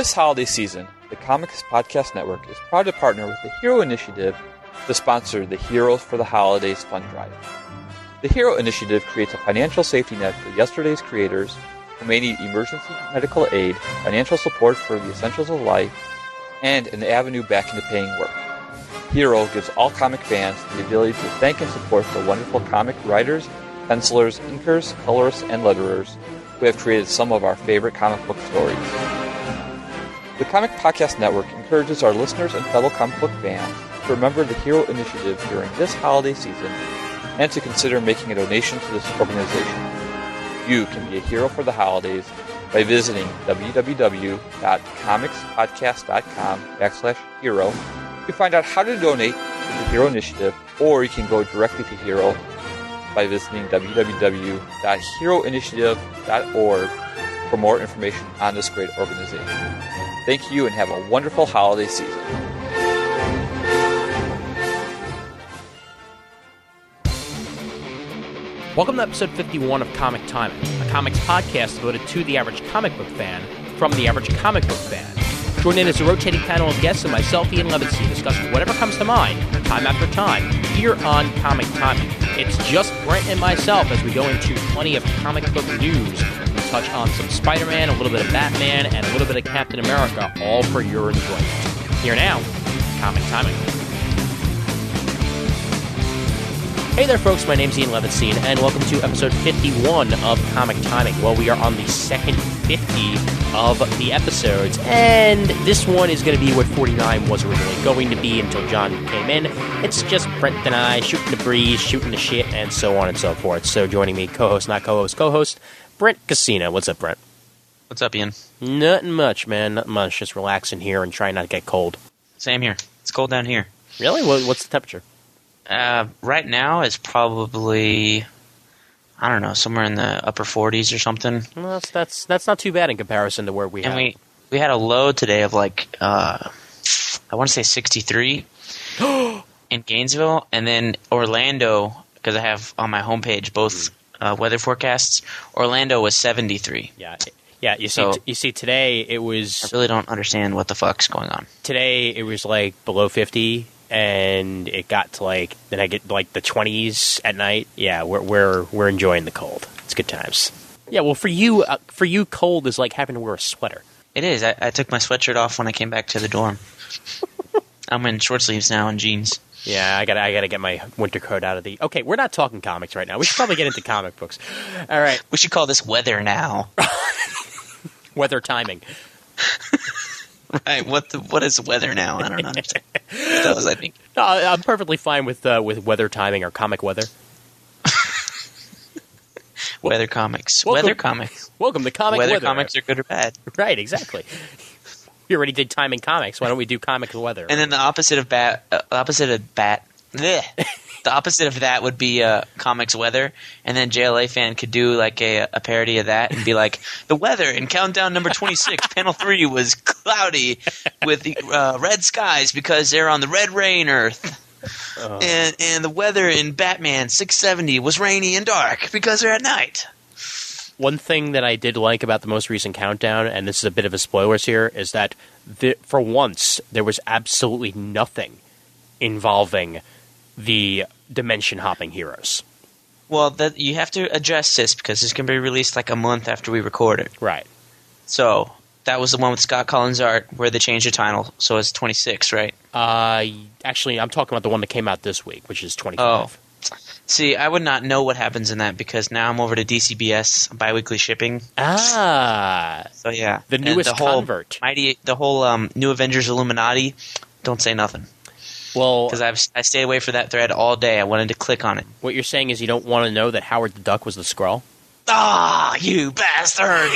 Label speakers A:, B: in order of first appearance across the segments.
A: This holiday season, the Comics Podcast Network is proud to partner with the Hero Initiative to sponsor the Heroes for the Holidays Fund Drive. The Hero Initiative creates a financial safety net for yesterday's creators who may need emergency medical aid, financial support for the essentials of life, and an avenue back into paying work. Hero gives all comic fans the ability to thank and support the wonderful comic writers, pencilers, inkers, colorists, and letterers who have created some of our favorite comic book stories. The Comic Podcast Network encourages our listeners and fellow comic book fans to remember the Hero Initiative during this holiday season and to consider making a donation to this organization. You can be a hero for the holidays by visiting www.comicspodcast.com/hero to find out how to donate to the Hero Initiative, or you can go directly to Hero by visiting www.heroinitiative.org for more information on this great organization. Thank you and have a wonderful holiday season.
B: Welcome to episode 51 of Comic Timing, a comics podcast devoted to the average comic book fan from the average comic book fan. Join in as a rotating panel of guests and myself, Ian Levinstein, discussing whatever comes to mind, time after time, here on Comic Timing. It's just Brent and myself as we go into plenty of comic book news. We touch on some Spider-Man, a little bit of Batman, and a little bit of Captain America, all for your enjoyment. Here now, Comic Timing. Hey there, folks. My name's Ian Levinstein, and welcome to episode 51 of Comic Timing. Well, we are on the second 50 of the episodes, and this one is going to be what 49 was originally going to be until John came in. It's just Brent and I shooting the breeze, shooting the shit, and so on and so forth. So joining me, co-host, not co-host, co-host, Brent Casino. What's up, Brent?
C: What's up, Ian?
B: Nothing much, man. Nothing much. Just relaxing here and trying not to get cold.
C: Same here. It's cold down here.
B: Really? What's the temperature?
C: Right now it's probably, I don't know, somewhere in the upper 40s or something.
B: Well, that's not too bad in comparison to where we have.
C: And we had a low today of like, I want to say 63 in Gainesville, and then Orlando, because I have on my homepage both weather forecasts. Orlando was 73.
B: Yeah. You see, today it was.
C: I really don't understand what the fuck's going on.
B: Today it was like below 50. And it got to then I get the 20s at night. Yeah, we're enjoying the cold. It's good times. Yeah, well, for you, cold is like having to wear a sweater.
C: It is. I took my sweatshirt off when I came back to the dorm. I'm in short sleeves now and jeans.
B: Yeah, I gotta get my winter coat out of the. Okay, we're not talking comics right now. We should probably get into comic books. All right,
C: we should call this weather now.
B: Weather timing.
C: Right, what is weather now? I don't understand. That was, I think.
B: No, I'm perfectly fine with weather timing or comic weather.
C: Weather comics.
B: Welcome to Comic Weather.
C: Weather comics are good or bad.
B: Right, exactly. We already did timing comics. Why don't we do comic weather?
C: And then the opposite of the opposite of that would be comics weather, and then JLA fan could do like a parody of that and be like, the weather in countdown number 26, panel 3 was cloudy with the red skies because they're on the red rain Earth. And the weather in Batman 670 was rainy and dark because they're at night.
B: One thing that I did like about the most recent countdown, and this is a bit of a spoilers here, is that for once there was absolutely nothing involving the dimension-hopping heroes.
C: Well, you have to address this because it's going to be released like a month after we record it.
B: Right.
C: So, that was the one with Scott Collins' art where they changed the title, so it's 26, right?
B: Actually, I'm talking about the one that came out this week, which is 25.
C: Oh. See, I would not know what happens in that because now I'm over to DCBS biweekly shipping.
B: Ah.
C: So, yeah.
B: The newest convert.
C: The whole New Avengers Illuminati, don't say nothing.
B: Well,
C: because I stayed away for that thread all day. I wanted to click on it.
B: What you're saying is you don't want to know that Howard the Duck was the Skrull?
C: Ah, you bastard!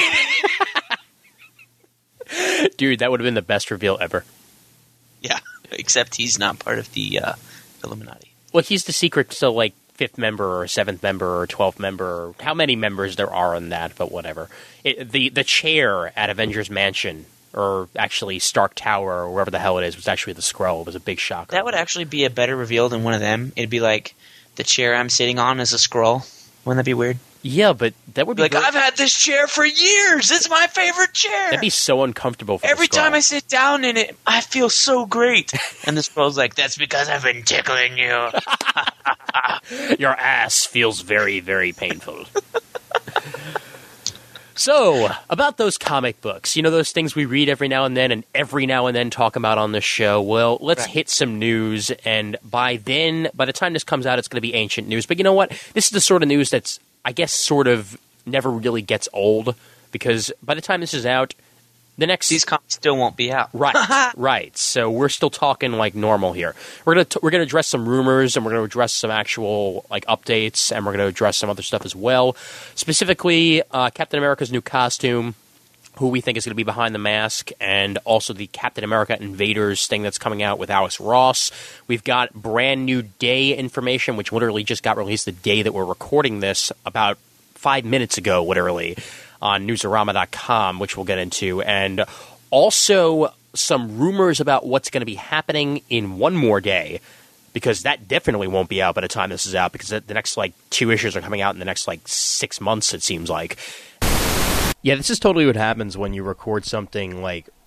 B: Dude, that would have been the best reveal ever.
C: Yeah, except he's not part of the Illuminati.
B: Well, he's the secret to, 5th member or 7th member or 12th member or how many members there are in that, but whatever. The chair at Avengers Mansion, or actually Stark Tower or wherever the hell it is, was actually the Skrull. It was a big shocker.
C: That would actually be a better reveal than one of them. It'd be like, the chair I'm sitting on is a Skrull. Wouldn't that be weird?
B: Yeah, but that would be
C: Like, I've had this chair for years. It's my favorite chair.
B: That'd be so uncomfortable for
C: Every
B: the Skrull.
C: time I sit down in it, I feel so great. And the Skrull's like, that's because I've been tickling you.
B: Your ass feels very, very painful. So, about those comic books, you know those things we read every now and then talk about on the show? Well, let's hit some news, and by the time this comes out, it's going to be ancient news. But you know what? This is the sort of news that's, I guess, sort of never really gets old, because by the time this is out,
C: these comics still won't be out.
B: Right. So we're still talking like normal here. We're gonna address some rumors, and we're gonna address some actual like updates, and we're gonna address some other stuff as well. Specifically, Captain America's new costume, who we think is going to be behind the mask, and also the Captain America Invaders thing that's coming out with Alex Ross. We've got brand new day information, which literally just got released the day that we're recording this, about 5 minutes ago, literally, on Newsarama.com, which we'll get into, and also some rumors about what's going to be happening in One More Day, because that definitely won't be out by the time this is out, because the next, 2 issues are coming out in the next, 6 months, it seems like. Yeah, this is totally what happens when you record something,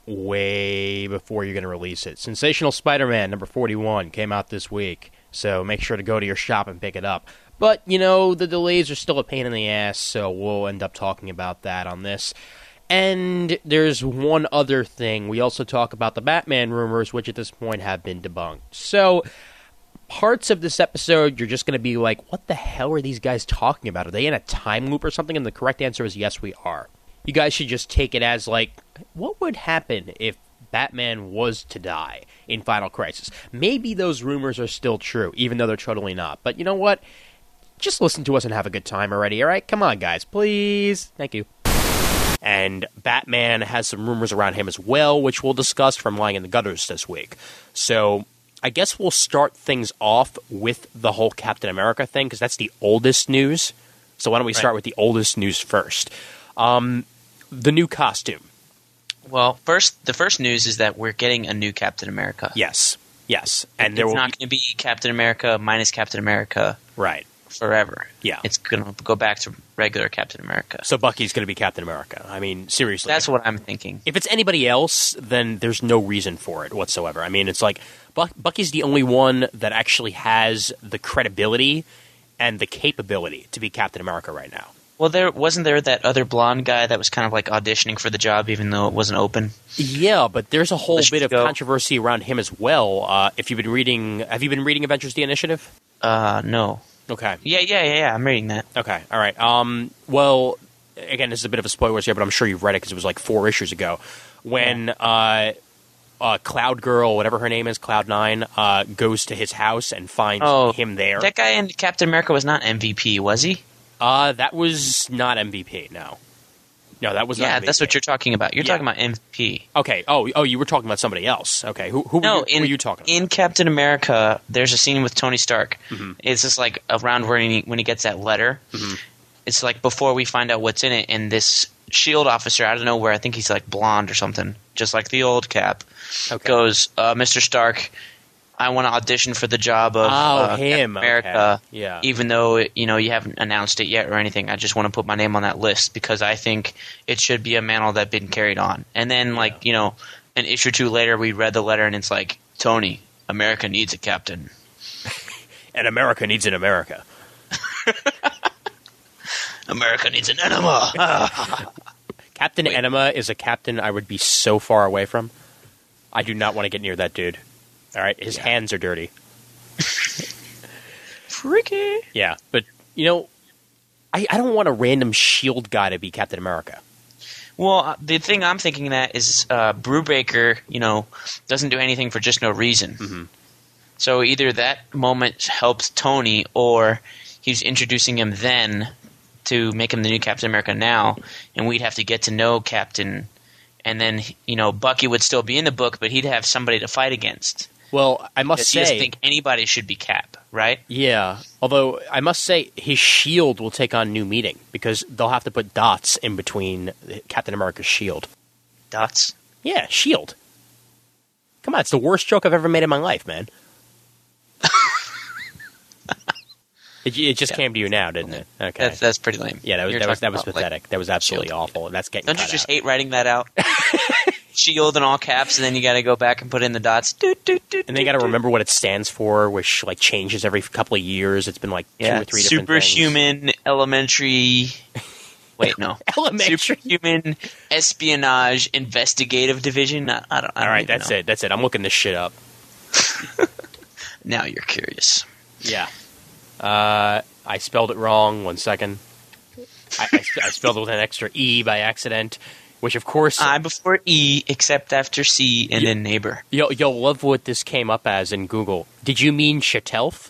B: way before you're going to release it. Sensational Spider-Man number 41 came out this week, so make sure to go to your shop and pick it up. But, the delays are still a pain in the ass, so we'll end up talking about that on this. And there's one other thing. We also talk about the Batman rumors, which at this point have been debunked. So, parts of this episode, you're just going to be like, what the hell are these guys talking about? Are they in a time loop or something? And the correct answer is yes, we are. You guys should just take it as, what would happen if Batman was to die in Final Crisis? Maybe those rumors are still true, even though they're totally not. But you know what? Just listen to us and have a good time already, all right? Come on, guys, please. Thank you. And Batman has some rumors around him as well, which we'll discuss from Lying in the Gutters this week. So I guess we'll start things off with the whole Captain America thing, because that's the oldest news. So why don't we start with the oldest news first? The new costume.
C: Well, the first news is that we're getting a new Captain America.
B: Yes. And
C: it's not going to be Captain America minus Captain America.
B: Right.
C: Forever.
B: Yeah.
C: It's going to go back to regular Captain America.
B: So Bucky's going to be Captain America. I mean, seriously.
C: That's what I'm thinking.
B: If it's anybody else, then there's no reason for it whatsoever. I mean, it's like Bucky's the only one that actually has the credibility and the capability to be Captain America right now.
C: Well, wasn't there that other blonde guy that was kind of auditioning for the job even though it wasn't open?
B: Yeah, but there's a whole bit of controversy around him as well. Have you been reading Avengers: The Initiative?
C: No.
B: Okay.
C: Yeah. I'm reading that.
B: Okay. All right. Well, again, this is a bit of a spoiler here, but I'm sure you've read it because it was 4 issues ago when Cloud Girl, whatever her name is, Cloud9, goes to his house and finds him there.
C: That guy in Captain America was not MVP, was he?
B: That was not MVP. No, that was not MVP.
C: Yeah, that's what you're talking about. You're talking about MVP.
B: Okay. Oh, you were talking about somebody else. Okay. Who were you talking about?
C: In Captain America, there's a scene with Tony Stark. Mm-hmm. It's just around when he gets that letter. Mm-hmm. It's before we find out what's in it, and this S.H.I.E.L.D. officer out of nowhere, I think he's blonde or something, just like the old Cap, goes, Mr. Stark, I want to audition for the job of Captain America, even though you haven't announced it yet or anything. I just want to put my name on that list because I think it should be a mantle that's been carried on. And then, an issue or two later, we read the letter and it's Tony, America needs a captain.
B: And America needs an America.
C: America needs an enema.
B: Captain Enema is a captain I would be so far away from. I do not want to get near that dude. All right, his hands are dirty.
C: Freaky.
B: Yeah, but, I don't want a random S.H.I.E.L.D. guy to be Captain America.
C: Well, the thing I'm thinking that is Brubaker, doesn't do anything for just no reason. Mm-hmm. So either that moment helps Tony or he's introducing him then to make him the new Captain America now, and we'd have to get to know Captain, and then, Bucky would still be in the book, but he'd have somebody to fight against.
B: Well, I must say...
C: He doesn't think anybody should be Cap, right?
B: Yeah, although I must say his S.H.I.E.L.D. will take on new meaning because they'll have to put dots in between Captain America's S.H.I.E.L.D.
C: Dots?
B: Yeah, S.H.I.E.L.D. Come on, it's the worst joke I've ever made in my life, man. It just came to you now, didn't it? Okay.
C: That's pretty lame.
B: Yeah, that was pathetic.
C: Like,
B: that was absolutely
C: Shield.
B: awful. That's getting
C: Don't you
B: cut
C: just
B: out.
C: hate writing that out? Shield in all caps, and then you got to go back and put in the dots.
B: And they got to remember what it stands for, which like changes every couple of years. It's been like 2 or 3 different things.
C: Superhuman elementary. Wait, no.
B: Elementary.
C: Superhuman espionage investigative division. I don't
B: All right,
C: even
B: that's
C: know.
B: it. That's it. I'm looking this shit up.
C: Now you're curious.
B: Yeah. I spelled it wrong. 1 second. I spelled it with an extra E by accident, which of course
C: I before E, except after C, and then neighbor.
B: you'll love what this came up as in Google. Did you mean Chatelf?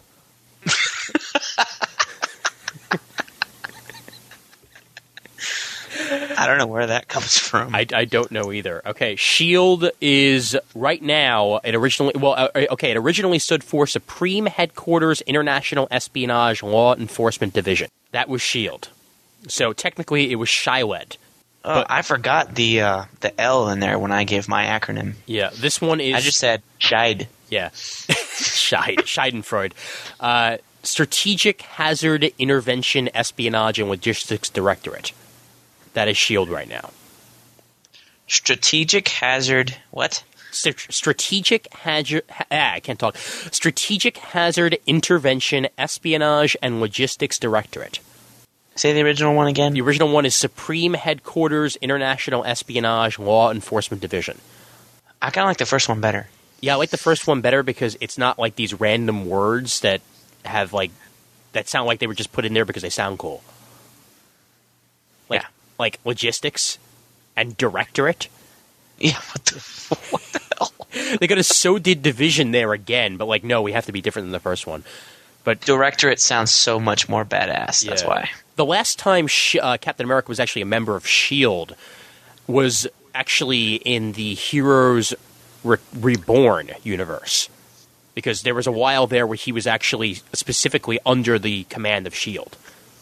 C: I don't know where that comes from.
B: I don't know either. Okay, SHIELD is right now. It originally stood for Supreme Headquarters International Espionage Law Enforcement Division. That was SHIELD. So technically, it was SHIELD.
C: Oh, I forgot the L in there when I gave my acronym.
B: Yeah, this one is.
C: I just said SHIELD.
B: Yeah, Schadenfreude. Strategic Hazard Intervention Espionage and Logistics Directorate. That is SHIELD right now.
C: Strategic Hazard. What?
B: Strategic Hazard. I can't talk. Strategic Hazard Intervention Espionage and Logistics Directorate.
C: Say the original one again.
B: The original one is Supreme Headquarters International Espionage Law Enforcement Division.
C: I kind of like the first one better.
B: Yeah, I like the first one better because it's not like these random words that have that sound like they were just put in there because they sound cool. Like logistics and directorate.
C: Yeah, what the hell?
B: They got a so did division there again, but no, we have to be different than the first one. But
C: Directorate sounds so much more badass. That's why.
B: The last time Captain America was actually a member of SHIELD was actually in the Heroes Reborn universe. Because there was a while there where he was actually specifically under the command of SHIELD.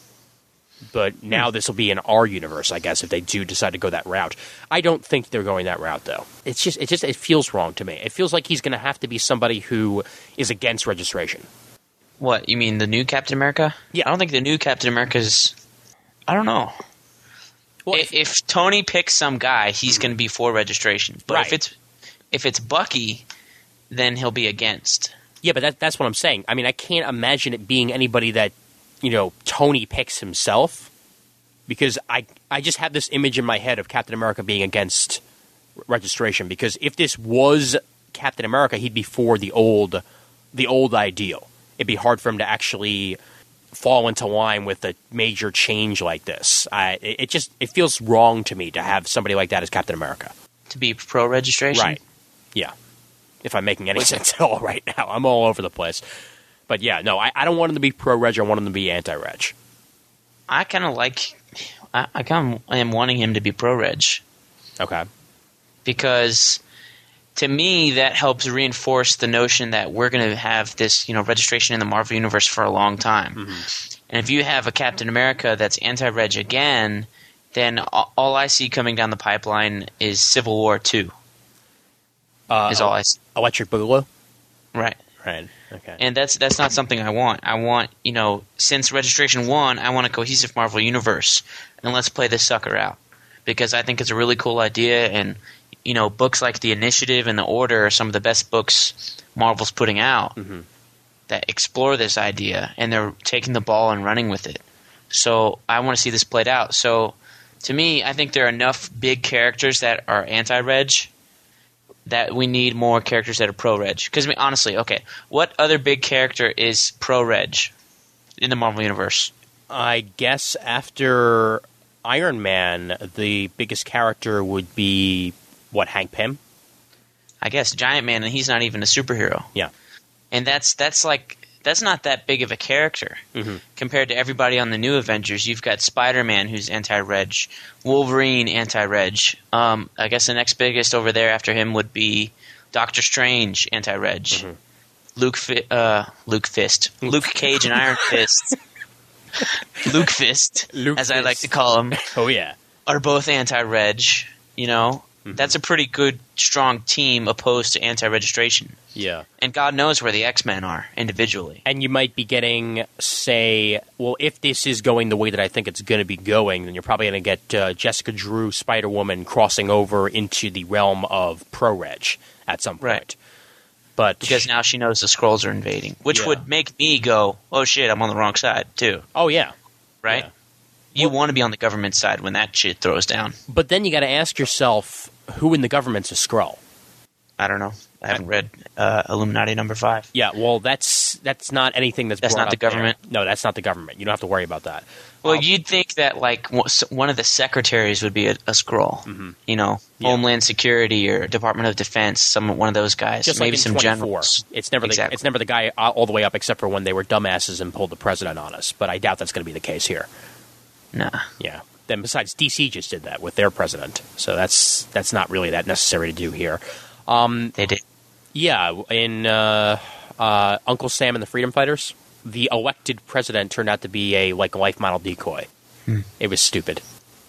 B: But now this will be in our universe, I guess, if they do decide to go that route. I don't think they're going that route, though. It feels wrong to me. It feels like he's going to have to be somebody who is against registration.
C: What, you mean the new Captain America?
B: Yeah.
C: I don't think the new Captain America's... I don't know.
B: Well,
C: if Tony picks some guy, he's going to be for registration. But
B: Right.
C: if it's Bucky, then he'll be against.
B: Yeah, but that's what I'm saying. I mean, I can't imagine it being anybody that, Tony picks himself. Because I just have this image in my head of Captain America being against registration. Because if this was Captain America, he'd be for the old ideal. It'd be hard for him to actually fall into line with a major change like this. It feels wrong to me to have somebody like that as Captain America.
C: To be pro-registration?
B: Right. Yeah. If I'm making any sense at all right now. I'm all over the place. But yeah, no, I don't want him to be pro-reg. I want him to be anti-reg.
C: I kind of like... I kind of am wanting him to be pro-reg.
B: Okay.
C: Because... to me, that helps reinforce the notion that we're going to have this, registration in the Marvel Universe for a long time. Mm-hmm. And if you have a Captain America that's anti-reg again, then all I see coming down the pipeline is Civil War 2. Is all I see.
B: Electric Boogaloo?
C: Right.
B: Right. Okay.
C: And that's not something I want. I want, since Registration 1, I want a cohesive Marvel Universe. And let's play this sucker out. Because I think it's a really cool idea, and books like The Initiative and The Order are some of the best books Marvel's putting out that explore this idea, and they're taking the ball and running with it. So I want to see this played out. So to me, I think there are enough big characters that are anti-reg that we need more characters that are pro-reg. Because, honestly, okay, what other big character is pro-reg in the Marvel Universe?
B: I guess after Iron Man, the biggest character would be... What, Hank Pym?
C: I guess Giant Man, and he's not even a superhero.
B: Yeah.
C: And that's not that big of a character compared to everybody on the new Avengers. You've got Spider-Man, who's anti-reg, Wolverine, anti-reg. I guess the next biggest over there after him would be Doctor Strange, anti-reg. Luke Cage and Iron Fist. Luke Fist, as I like to call him.
B: Oh, yeah.
C: Are both anti-reg, That's a pretty good, strong team opposed to anti-registration.
B: Yeah.
C: And God knows where the X-Men are individually.
B: And you might be getting, say, well, if this is going the way that I think it's going to be going, then you're probably going to get Jessica Drew, Spider-Woman crossing over into the realm of pro-reg at some point.
C: Right.
B: But
C: Because now she knows the Skrulls are invading, which would make me go, oh shit, I'm on the wrong side, too.
B: Oh, yeah.
C: Right?
B: Yeah.
C: You want to be on the government side when that shit throws down.
B: But then you got to ask yourself, who in the government's a Skrull?
C: I don't know. I haven't read Illuminati number 5.
B: Yeah, well, that's not anything that's
C: That's
B: brought
C: not the
B: up there.
C: government?
B: No, that's not the government. You don't have to worry about that.
C: Well, you'd think that like one of the secretaries would be a Skrull.
B: Mm-hmm.
C: You know, Homeland Security or Department of Defense, one of those guys.
B: Just
C: maybe
B: like in
C: some
B: 24.
C: generals.
B: It's never
C: Exactly.
B: it's never the guy all the way up, except for when they were dumbasses and pulled the president on us. But I doubt that's going to be the case here.
C: Nah.
B: Yeah. Then besides, DC just did that with their president, so that's not really that necessary to do here.
C: They did.
B: Yeah, in Uncle Sam and the Freedom Fighters, the elected president turned out to be a life model decoy. It was stupid.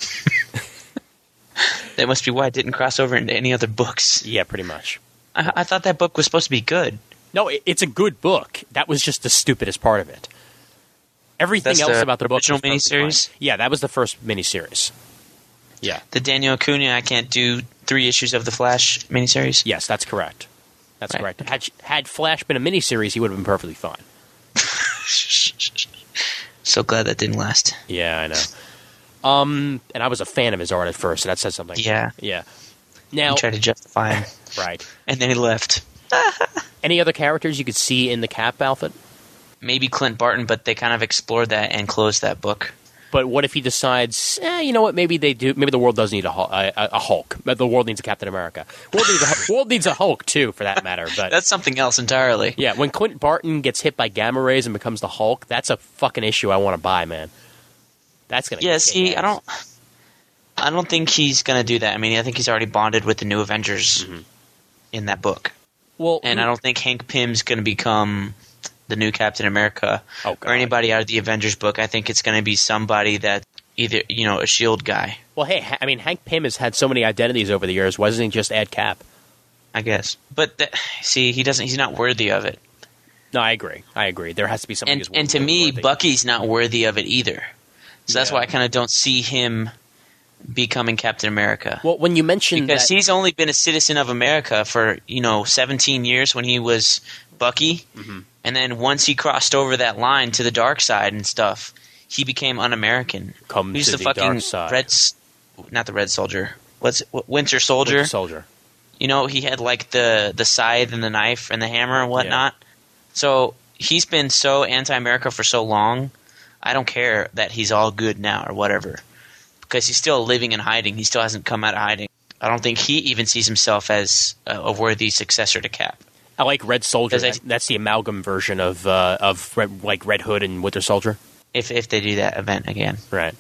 C: That must be why it didn't cross over into any other books.
B: Yeah, pretty much.
C: I thought that book was supposed to be good.
B: No, it's a good book. That was just the stupidest part of it. Everything
C: That's
B: else
C: the
B: about the book
C: original
B: was perfectly
C: miniseries?
B: fine. Yeah, that was the first miniseries. Yeah.
C: The Daniel Acuna, I can't do 3 issues of the Flash miniseries.
B: Yes, that's correct. That's
C: Right.
B: correct. Had Flash been a miniseries, he would have been perfectly fine.
C: So glad that didn't last.
B: Yeah, I know. And I was a fan of his art at first, so that says something.
C: Yeah.
B: Yeah. Now,
C: He tried to justify him,
B: right.
C: and then he left.
B: Any other characters you could see in the Cap outfit?
C: Maybe Clint Barton, but they kind of explored that and closed that book.
B: But what if he decides, you know what, maybe they do. Maybe the world does need a Hulk. The world needs a Captain America. World needs a Hulk, too, for that matter. But
C: That's something else entirely.
B: yeah, when Clint Barton gets hit by gamma rays and becomes the Hulk, that's a fucking issue I want to buy, man. That's going to
C: Yeah, see, I don't think he's going to do that. I mean, I think he's already bonded with the new Avengers in that book.
B: Well,
C: And I don't think Hank Pym's going to become the new Captain America
B: Oh, God.
C: or anybody out of the Avengers book. I think it's going to be somebody that either, a S.H.I.E.L.D. guy,
B: Well, hey, I mean, Hank Pym has had so many identities over the years. Why doesn't he just add Cap?
C: I guess. But, see, he's not worthy of it.
B: No, I agree. There has to be something.
C: And to me, Bucky's not worthy of it either. So that's
B: Yeah.
C: why I kind of don't see him becoming Captain America.
B: Well, when you mentioned
C: Because
B: that,
C: he's only been a citizen of America for, 17 years when he was Bucky.
B: Mm-hmm.
C: And then once he crossed over that line to the dark side and stuff, he became un-American.
B: Come
C: He's
B: to
C: the
B: the
C: fucking
B: dark side.
C: not the Red Soldier. Winter Soldier?
B: Winter Soldier.
C: He had like the scythe and the knife and the hammer and whatnot. So he's been so anti-America for so long, I don't care that he's all good now or whatever. Because he's still living in hiding. He still hasn't come out of hiding. I don't think he even sees himself as a worthy successor to Cap.
B: I like Red Soldier.
C: 'Cause
B: That's the amalgam version of Red Hood and Winter Soldier.
C: If they do that event again.
B: Right.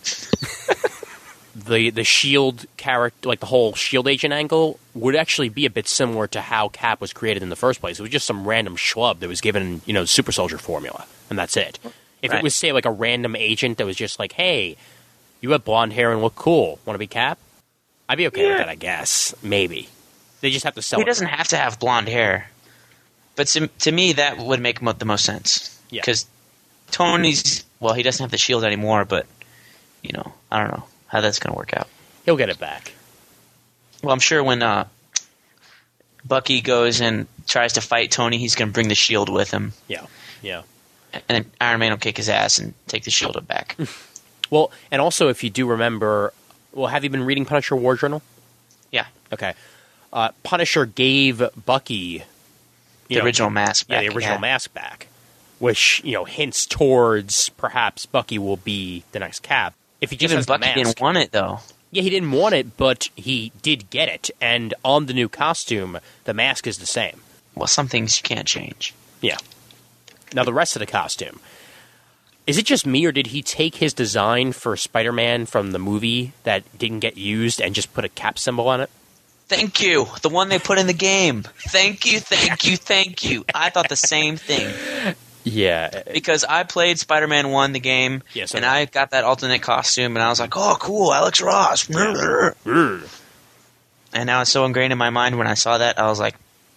B: the Shield character, like the whole Shield agent angle, would actually be a bit similar to how Cap was created in the first place. It was just some random schlub that was given, super soldier formula, and that's it. If
C: Right.
B: it was, say, like a random agent that was just like, hey, you have blonde hair and look cool, want to be Cap? I'd be okay with that, I guess. Maybe. They just have to sell
C: He
B: it.
C: doesn't have to have blonde hair. But to me, that would make the most sense.
B: Yeah.
C: Because Tony's, well, he doesn't have the shield anymore, but, I don't know how that's going to work out.
B: He'll get it back.
C: Well, I'm sure when Bucky goes and tries to fight Tony, he's going to bring the shield with him.
B: Yeah.
C: And then Iron Man will kick his ass and take the shield back.
B: Well, and also, if you do remember, have you been reading Punisher War Journal?
C: Yeah.
B: Okay. Punisher gave Bucky
C: The original mask back.
B: the original mask back, which hints towards perhaps Bucky will be the next Cap. If he just
C: Even
B: has the
C: Bucky
B: mask.
C: didn't want it, though.
B: Yeah, he didn't want it, but he did get it, and on the new costume, the mask is the same.
C: Well, some things you can't change.
B: Yeah. Now the rest of the costume. Is it just me, or did he take his design for Spider-Man from the movie that didn't get used and just put a Cap symbol on it?
C: Thank you. The one they put in the game. Thank you, thank you, thank you. I thought the same thing.
B: Yeah.
C: Because I played Spider-Man 1, the game,
B: Yes,
C: and
B: okay.
C: I got that alternate costume, and I was like, oh, cool, Alex Ross. And now it's so ingrained in my mind. When I saw that, I was like,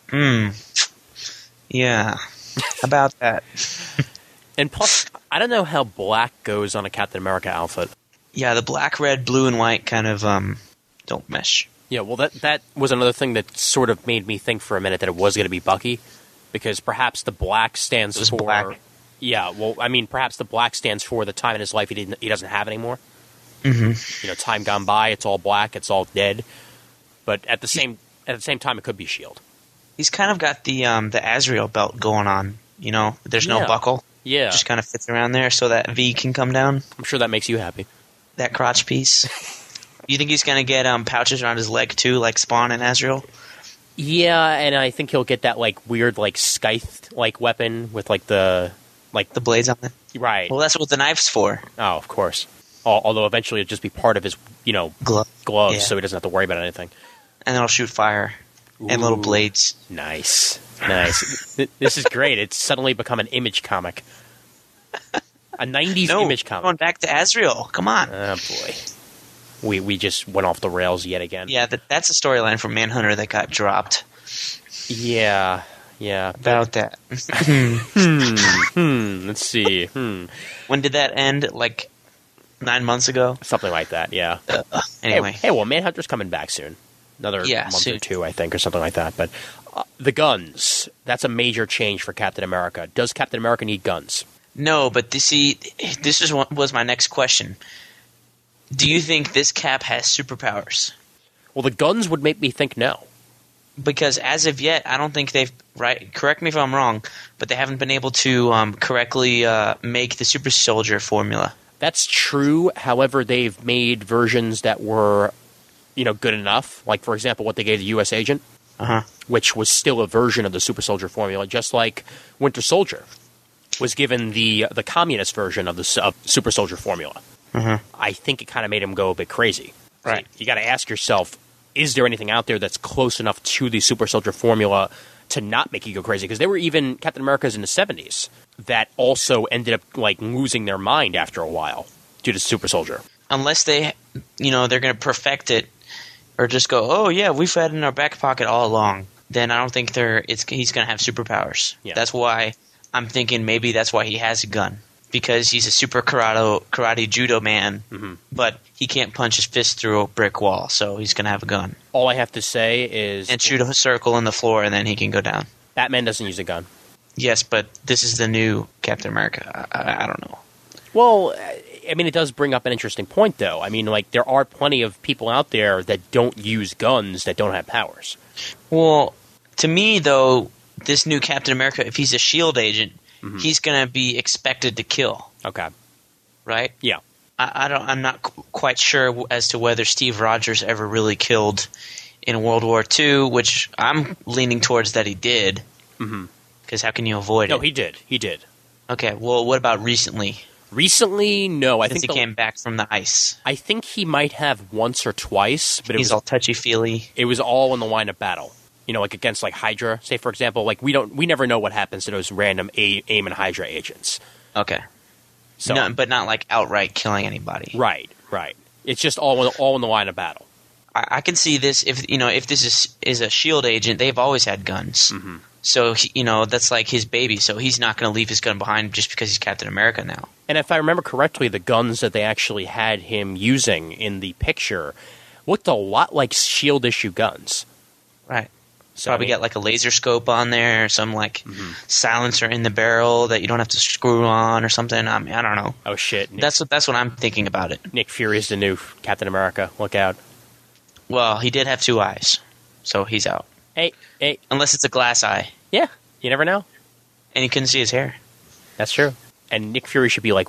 C: yeah, about that.
B: And plus, I don't know how black goes on a Captain America outfit.
C: Yeah, the black, red, blue, and white kind of don't mesh.
B: Yeah, well, that was another thing that sort of made me think for a minute that it was going to be Bucky, because perhaps the black stands for...
C: Black.
B: Yeah, well, I mean, perhaps the black stands for the time in his life he doesn't have anymore.
C: Mm-hmm.
B: You know, time gone by, it's all black, it's all dead. But at the same time, it could be S.H.I.E.L.D.
C: He's kind of got the Azrael belt going on. You know, there's no buckle.
B: Yeah.
C: Just kind of fits around there so that V can come down.
B: I'm sure that makes you happy.
C: That crotch piece. You think he's going to get pouches around his leg too, like Spawn and Azrael?
B: Yeah, and I think he'll get that like weird like scythe like weapon with like the
C: blades on it.
B: Right.
C: Well, that's what the knife's for.
B: Oh, of course. Although eventually it'll just be part of his, gloves,
C: yeah.
B: so he doesn't have to worry about anything.
C: And it'll shoot fire.
B: Ooh.
C: And little blades.
B: Nice. This is great. It's suddenly become an Image comic. A 90s Image comic.
C: Going back to Azrael. Come on.
B: Oh, boy. We just went off the rails yet again.
C: Yeah, that's a storyline from Manhunter that got dropped.
B: Yeah.
C: About that.
B: Let's see.
C: When did that end? Like 9 months ago?
B: Something like that, yeah.
C: Anyway.
B: Hey, well, Manhunter's coming back soon. Another month
C: soon.
B: or two, I think, or something like that. But the guns, that's a major change for Captain America. Does Captain America need guns?
C: No, but this was my next question. Do you think this Cap has superpowers?
B: Well, the guns would make me think no.
C: Because as of yet, I don't think they've correct me if I'm wrong, but they haven't been able to correctly make the super soldier formula.
B: That's true. However, they've made versions that were, good enough. Like, for example, what they gave the U.S. Agent, which was still a version of the super soldier formula, just like Winter Soldier was given the communist version of the super soldier formula. I think it kind of made him go a bit crazy.
C: Right.
B: So you got to ask yourself, is there anything out there that's close enough to the super soldier formula to not make you go crazy? Because there were even Captain Americas in the 70s that also ended up like losing their mind after a while due to super soldier.
C: Unless they're going to perfect it or just go, oh yeah, we've had it in our back pocket all along, then I don't think he's going to have superpowers.
B: Yeah.
C: That's why I'm thinking maybe that's why he has a gun. Because he's a super karate judo man, but he can't punch his fist through a brick wall, so he's going to have a gun.
B: All I have to say is...
C: And shoot a circle in the floor, and then he can go down.
B: Batman doesn't use a gun.
C: Yes, but this is the new Captain America. I don't know.
B: Well, I mean, it does bring up an interesting point, though. I mean, like, there are plenty of people out there that don't use guns that don't have powers.
C: Well, to me, though, this new Captain America, if he's a S.H.I.E.L.D. agent... he's going to be expected to kill.
B: Okay.
C: Right?
B: Yeah.
C: I'm not quite sure as to whether Steve Rogers ever really killed in World War II, which I'm leaning towards that he did. Because how can you avoid it?
B: No, he did. He did.
C: Okay. Well, what about recently?
B: Recently, no. I
C: Since
B: think
C: he came back from the ice.
B: I think he might have once or twice, but
C: he's all touchy-feely.
B: It was all in the line of battle. Like against like Hydra, say for example, like we never know what happens to those random AIM and Hydra agents.
C: Okay.
B: So,
C: no, but not like outright killing anybody.
B: Right. It's just all in the line of battle.
C: I can see this if this is a S.H.I.E.L.D. agent, they've always had guns. So that's like his baby. So he's not going to leave his gun behind just because he's Captain America now.
B: And if I remember correctly, the guns that they actually had him using in the picture looked a lot like S.H.I.E.L.D. issue guns.
C: Right.
B: So,
C: probably got like a laser scope on there, or some like silencer in the barrel that you don't have to screw on, or something. I mean, I don't know.
B: Oh shit!
C: That's what I'm thinking about it.
B: Nick Fury is the new Captain America. Look out!
C: Well, he did have 2 eyes, so he's out.
B: Hey!
C: Unless it's a glass eye.
B: Yeah, you never know.
C: And he couldn't see his hair.
B: That's true. And Nick Fury should be like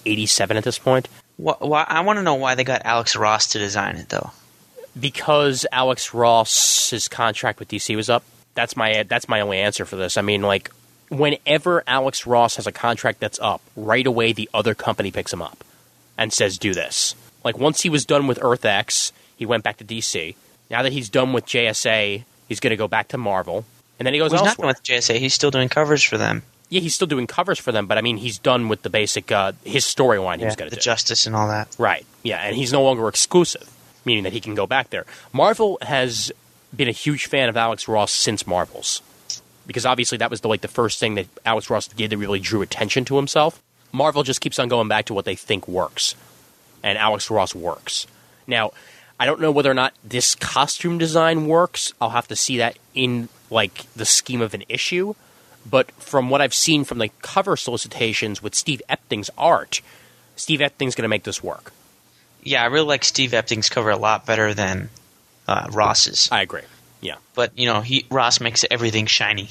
B: 87 at this point.
C: Why? I want to know why they got Alex Ross to design it, though.
B: Because Alex Ross's contract with DC was up. That's my only answer for this. I mean, like, whenever Alex Ross has a contract that's up, right away the other company picks him up and says, do this. Like, once he was done with Earth X, he went back to DC. Now that he's done with JSA, he's going to go back to Marvel. And then he goes elsewhere.
C: He's not done with JSA. He's still doing covers for them.
B: Yeah, he's still doing covers for them, but I mean, he's done with the basic, his storyline he was going to do.
C: The Justice and all that.
B: Right, yeah, and he's no longer exclusive. meaning that he can go back there. Marvel has been a huge fan of Alex Ross since Marvels, because obviously that was the first thing that Alex Ross did that really drew attention to himself. Marvel just keeps on going back to what they think works, and Alex Ross works. Now, I don't know whether or not this costume design works. I'll have to see that in the scheme of an issue. But from what I've seen from the cover solicitations with Steve Epting's art, Steve Epting's going to make this work.
C: Yeah, I really like Steve Epting's cover a lot better than Ross's.
B: I agree. Yeah.
C: But, Ross makes everything shiny.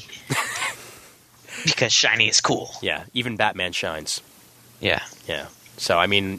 C: Because shiny is cool.
B: Yeah, even Batman shines.
C: Yeah.
B: Yeah. So, I mean,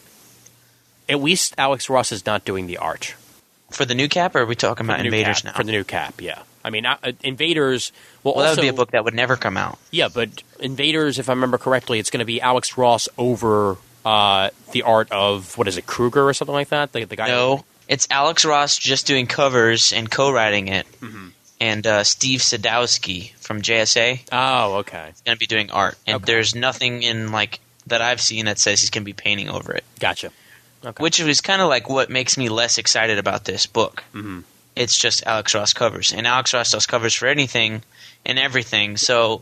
B: at least Alex Ross is not doing the art.
C: For the new Cap, or are we talking about Invaders now?
B: For the new Cap, yeah. I mean, Invaders... Well,
C: that would be a book that would never come out.
B: Yeah, but Invaders, if I remember correctly, it's going to be Alex Ross over the art of, what is it, Kruger or something like that? The guy.
C: No, it's Alex Ross just doing covers and co-writing it. Mm-hmm. And Steve Sadowski from JSA.
B: Oh, okay.
C: Is going to be doing art. And there's nothing in, that I've seen that says he's going to be painting over it.
B: Gotcha. Okay.
C: Which is kind of what makes me less excited about this book. Mm-hmm. It's just Alex Ross covers. And Alex Ross does covers for anything and everything. So,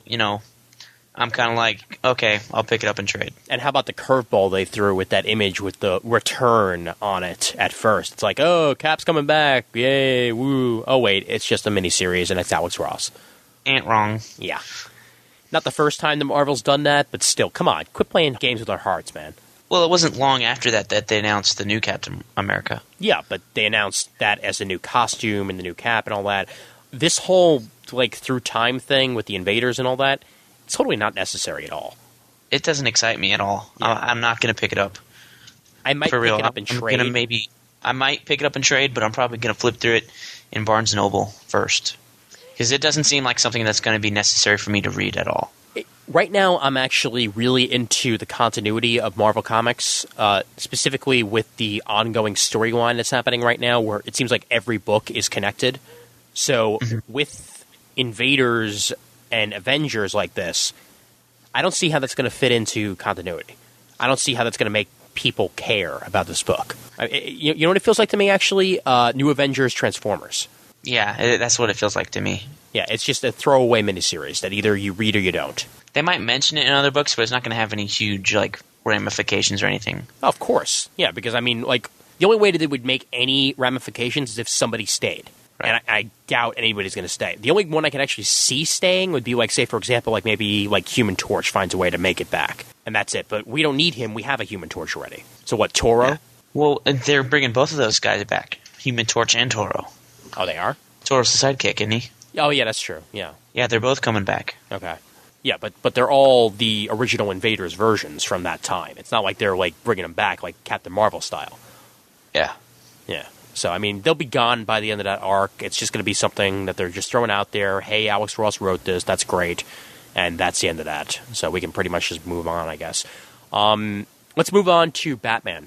C: I'm kind of okay, I'll pick it up and trade.
B: And how about the curveball they threw with that image with the return on it at first? It's oh, Cap's coming back. Yay, woo. Oh, wait, it's just a miniseries and it's Alex Ross.
C: Ain't wrong.
B: Yeah. Not the first time the Marvel's done that, but still, come on. Quit playing games with our hearts, man.
C: Well, it wasn't long after that they announced the new Captain America.
B: Yeah, but they announced that as a new costume and the new Cap and all that. This whole, through time thing with the Invaders and all that, it's totally not necessary at all.
C: It doesn't excite me at all. Yeah. I'm not going to pick it up.
B: I might pick it up and trade.
C: I might pick it up and trade, but I'm probably going to flip through it in Barnes & Noble first. Because it doesn't seem like something that's going to be necessary for me to read at all.
B: Right now, I'm actually really into the continuity of Marvel Comics, specifically with the ongoing storyline that's happening right now, where it seems like every book is connected. So with Invaders and Avengers like this, I don't see how that's going to fit into continuity. I don't see how that's going to make people care about this book. You know what it feels like to me, actually? New Avengers Transformers.
C: Yeah, that's what it feels like to me.
B: Yeah, it's just a throwaway miniseries that either you read or you don't.
C: They might mention it in other books, but it's not going to have any huge ramifications or anything.
B: Oh, of course. Yeah, because, the only way that it would make any ramifications is if somebody stayed. Right. And I doubt anybody's going to stay. The only one I can actually see staying would be, say, for example, maybe Human Torch finds a way to make it back. And that's it. But we don't need him. We have a Human Torch already. So what, Toro?
C: Yeah. Well, they're bringing both of those guys back. Human Torch and Toro.
B: Oh, they are?
C: Toro's the sidekick, isn't he?
B: Oh, yeah, that's true. Yeah.
C: Yeah, they're both coming back.
B: Okay. Yeah, but they're all the original Invaders versions from that time. It's not like they're, bringing them back like Captain Marvel style.
C: Yeah.
B: Yeah. So, they'll be gone by the end of that arc. It's just going to be something that they're just throwing out there. Hey, Alex Ross wrote this. That's great. And that's the end of that. So we can pretty much just move on, I guess. Let's move on to Batman.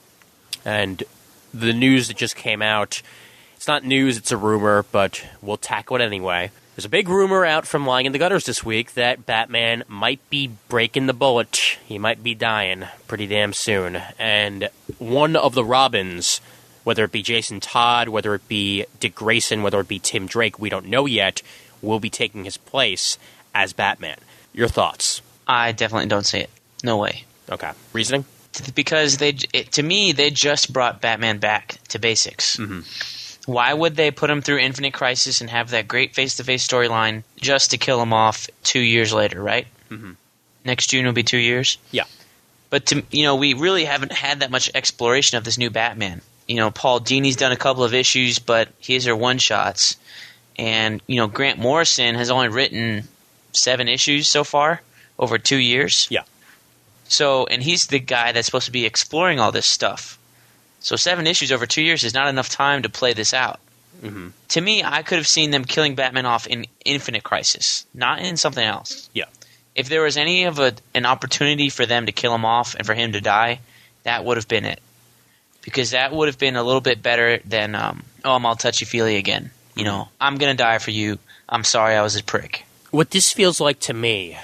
B: And the news that just came out. It's not news, it's a rumor, but we'll tackle it anyway. There's a big rumor out from Lying in the Gutters this week that Batman might be breaking the bullet. He might be dying pretty damn soon. And one of the Robins, whether it be Jason Todd, whether it be Dick Grayson, whether it be Tim Drake, we don't know yet, will be taking his place as Batman. Your thoughts?
C: I definitely don't see it. No way.
B: Okay. Reasoning?
C: Because to me, they just brought Batman back to basics. Mm-hmm. Why would they put him through Infinite Crisis and have that great face-to-face storyline just to kill him off 2 years later, right? Mm-hmm. Next June will be 2 years?
B: Yeah.
C: But, we really haven't had that much exploration of this new Batman. Paul Dini's done a couple of issues, but his are one-shots. And, Grant Morrison has only written 7 issues so far over 2 years.
B: Yeah.
C: So, and he's the guy that's supposed to be exploring all this stuff. So 7 issues over 2 years is not enough time to play this out. Mm-hmm. To me, I could have seen them killing Batman off in Infinite Crisis, not in something else.
B: Yeah.
C: If there was any of an opportunity for them to kill him off and for him to die, that would have been it. Because that would have been a little bit better than, I'm all touchy-feely again. I'm going to die for you. I'm sorry I was a prick.
B: What this feels like to me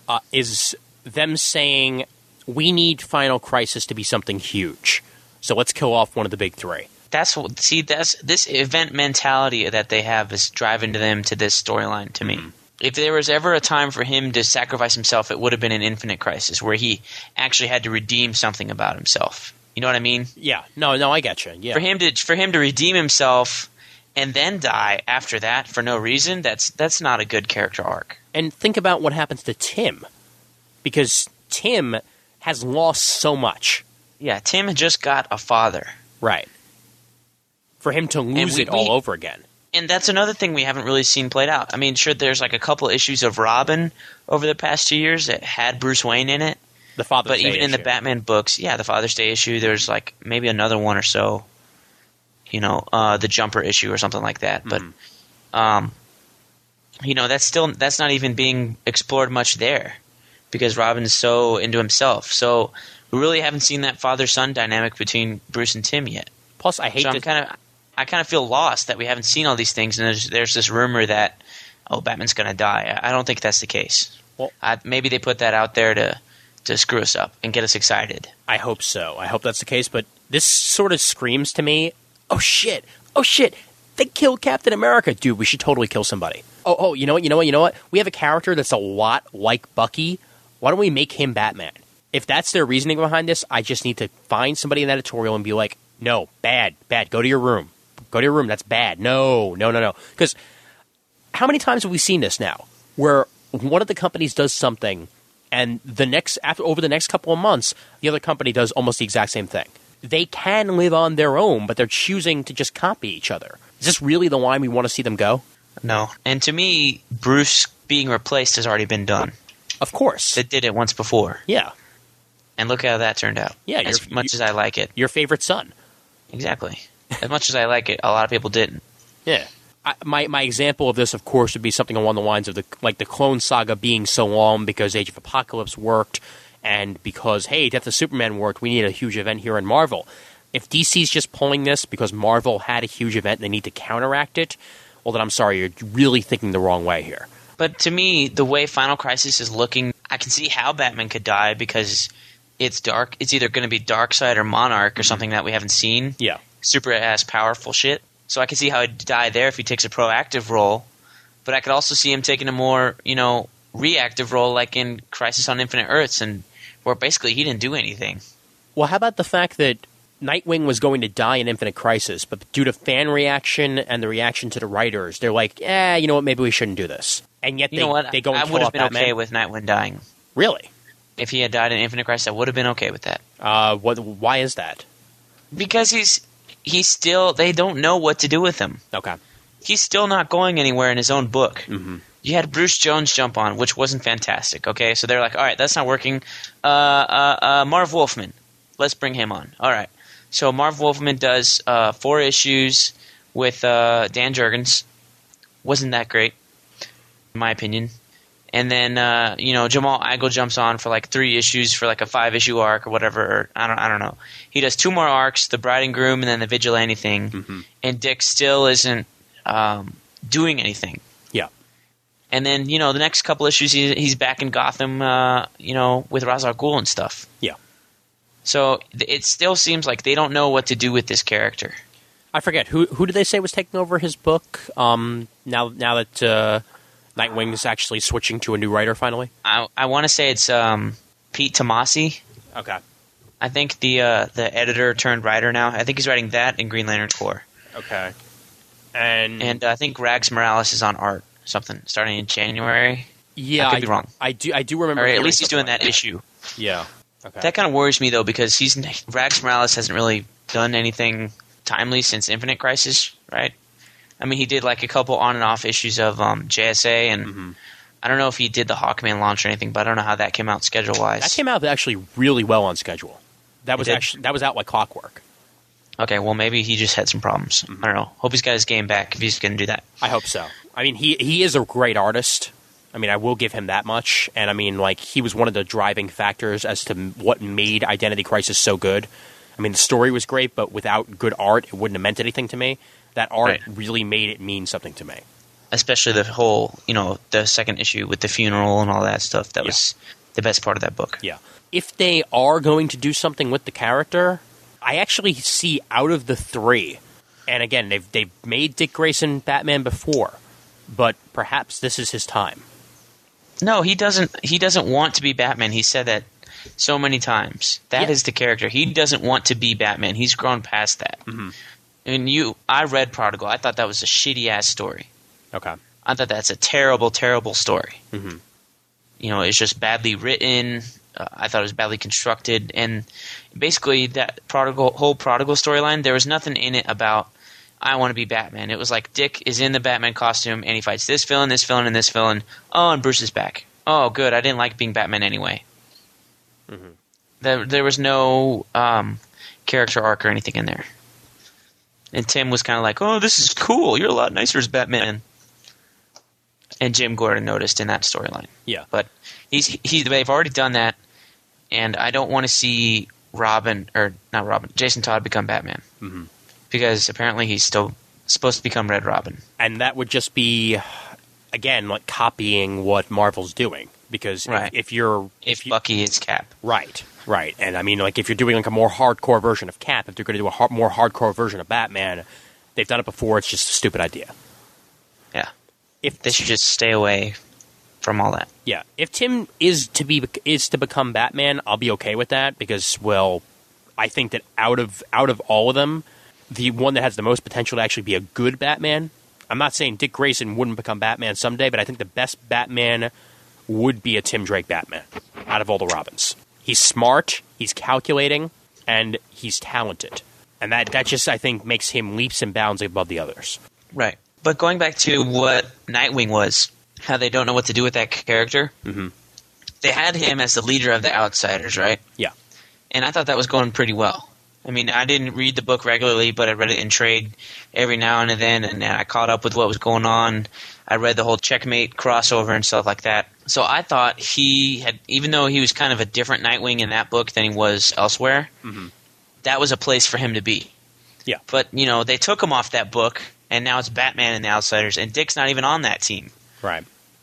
B: is them saying, we need Final Crisis to be something huge. So let's kill off one of the big 3.
C: That's this event mentality that they have is driving them to this storyline to me. If there was ever a time for him to sacrifice himself, it would have been in Infinite Crisis, where he actually had to redeem something about himself. You know what I mean?
B: Yeah. No, I get you. Yeah.
C: For him to redeem himself and then die after that for no reason, that's not a good character arc.
B: And think about what happens to Tim, because Tim has lost so much.
C: Yeah, Tim just got a father.
B: Right. For him to lose it all over again.
C: And that's another thing we haven't really seen played out. I mean, sure, there's like a couple issues of Robin over the past 2 years that had Bruce Wayne in it.
B: The Father's Day
C: But even in the
B: issue.
C: Batman books, yeah, the Father's Day issue, there's like maybe another one or so. You know, the Jumper issue or something like that. But, you know, that's not even being explored much there because Robin's so into himself. So we really haven't seen that father-son dynamic between Bruce and Tim yet.
B: Plus, I hate
C: So
B: to...
C: I kind of feel lost that we haven't seen all these things, and there's this rumor that, oh, Batman's going to die. I don't think that's the case.
B: Well,
C: Maybe they put that out there to screw us up and get us excited.
B: I hope so. I hope that's the case. But this sort of screams to me, oh shit, they killed Captain America. Dude, we should totally kill somebody. Oh, you know what? We have a character that's a lot like Bucky. Why don't we make him Batman? If that's their reasoning behind this, I just need to find somebody in that editorial and be like, no, bad, go to your room. Go to your room. That's bad. No. Because how many times have we seen this now, where one of the companies does something, and over the next couple of months, the other company does almost the exact same thing. They can live on their own, but they're choosing to just copy each other. Is this really the line we want to see them go?
C: No. And to me, Bruce being replaced has already been done.
B: Of course.
C: They did it once before.
B: Yeah.
C: And look how that turned out.
B: Yeah.
C: As much as I like it.
B: Your favorite son.
C: Exactly. As much as I like it, a lot of people didn't.
B: Yeah. My example of this, of course, would be something along the lines of the Clone Saga being so long because Age of Apocalypse worked, and because, hey, Death of Superman worked, we need a huge event here in Marvel. If DC's just pulling this because Marvel had a huge event and they need to counteract it, well, then I'm sorry, you're really thinking the wrong way here.
C: But to me, the way Final Crisis is looking, I can see how Batman could die because it's dark. It's either going to be Darkseid or Monarch or something that we haven't seen.
B: Yeah.
C: Super-ass powerful shit. So I can see how he'd die there if he takes a proactive role. But I could also see him taking a more, reactive role like in Crisis on Infinite Earths, and where basically he didn't do anything.
B: Well, how about the fact that Nightwing was going to die in Infinite Crisis, but due to fan reaction and the reaction to the writers, they're like, you know what, maybe we shouldn't do this. And yet they go and
C: I
B: kill
C: would have
B: off
C: been
B: Batman.
C: okay with Nightwing dying.
B: Really?
C: If he had died in Infinite Crisis, I would have been okay with that.
B: Why is that?
C: Because he's still, they don't know what to do with him.
B: Okay.
C: He's still not going anywhere in his own book.
B: Mm-hmm.
C: You had Bruce Jones jump on, which wasn't fantastic, okay? So they're like, all right, that's not working. Marv Wolfman, let's bring him on. All right. So Marv Wolfman does 4 issues with Dan Jurgens. Wasn't that great, in my opinion. And then, Jamal Igle jumps on for like 3 issues for like a 5-issue arc or whatever. Or, I don't know. He does 2 more arcs, the Bride and Groom and then the Vigilante thing.
B: Mm-hmm. And
C: Dick still isn't doing anything.
B: Yeah.
C: And then, the next couple issues, he's back in Gotham, with Ra's al Ghul and stuff.
B: Yeah.
C: So it still seems like they don't know what to do with this character.
B: I forget. Who did they say was taking over his book now that Nightwing is actually switching to a new writer finally?
C: I want to say it's Pete Tomasi.
B: Okay.
C: I think the editor turned writer now. I think he's writing that in Green Lantern Corps.
B: Okay. And
C: I think Rags Morales is on art, something starting in January.
B: Yeah,
C: I could be wrong.
B: I do remember.
C: Or at least he's doing that issue.
B: Yeah. Okay.
C: That kind of worries me though because Rags Morales hasn't really done anything timely since Infinite Crisis, right? I mean, he did like a couple on and off issues of JSA, and I don't know if he did the Hawkman launch or anything, but I don't know how that came out schedule wise.
B: That came out actually really well on schedule. That was out like clockwork.
C: Okay, well maybe he just had some problems. I don't know. Hope he's got his game back if he's going to do that.
B: I hope so. I mean, he is a great artist. I mean, I will give him that much. And I mean, like, he was one of the driving factors as to what made Identity Crisis so good. I mean, the story was great, but without good art, it wouldn't have meant anything to me. That art really made it mean something to me.
C: Especially the whole, the second issue with the funeral and all that stuff. That was the best part of that book.
B: Yeah. If they are going to do something with the character, I actually see out of the 3, And again, they've made Dick Grayson Batman before, but perhaps this is his time.
C: No, he doesn't want to be Batman. He said that so many times. That is the character. He doesn't want to be Batman. He's grown past that. Mm-hmm. And I read Prodigal. I thought that was a shitty-ass story.
B: Okay.
C: I thought that's a terrible, terrible story.
B: Mm-hmm.
C: It's just badly written. I thought it was badly constructed. And basically, that whole Prodigal storyline, there was nothing in it about, I want to be Batman. It was like Dick is in the Batman costume, and he fights this villain, and this villain. Oh, and Bruce is back. Oh, good. I didn't like being Batman anyway. Mm-hmm. There was no character arc or anything in there. And Tim was kind of like, oh, this is cool. You're a lot nicer as Batman. And Jim Gordon noticed in that storyline.
B: Yeah.
C: But they've already done that, and I don't want to see Jason Todd become Batman. Mm-hmm. Because apparently he's still supposed to become Red Robin.
B: And that would just be, again, like copying what Marvel's doing. Because if
C: Bucky is Cap.
B: Right. And I mean, like, if you're doing like a more hardcore version of Cap, if they're going to do a more hardcore version of Batman, they've done it before, it's just a stupid idea.
C: Yeah. They should just stay away from all that.
B: Yeah. If Tim is to become Batman, I'll be okay with that because, well, I think that out of all of them, the one that has the most potential to actually be a good Batman, I'm not saying Dick Grayson wouldn't become Batman someday, but I think the best Batman would be a Tim Drake Batman out of all the Robins. He's smart, he's calculating, and he's talented. And that just, I think, makes him leaps and bounds above the others.
C: Right. But going back to what Nightwing was, how they don't know what to do with that character,
B: mm-hmm.
C: They had him as the leader of the Outsiders, right?
B: Yeah.
C: And I thought that was going pretty well. I mean, I didn't read the book regularly, but I read it in trade every now and then, and I caught up with what was going on. I read the whole Checkmate crossover and stuff like that. So I thought he had, even though he was kind of a different Nightwing in that book than he was elsewhere,
B: mm-hmm.
C: that was a place for him to be.
B: Yeah.
C: But, they took him off that book, and now it's Batman and the Outsiders, and Dick's not even on that team.
B: Right.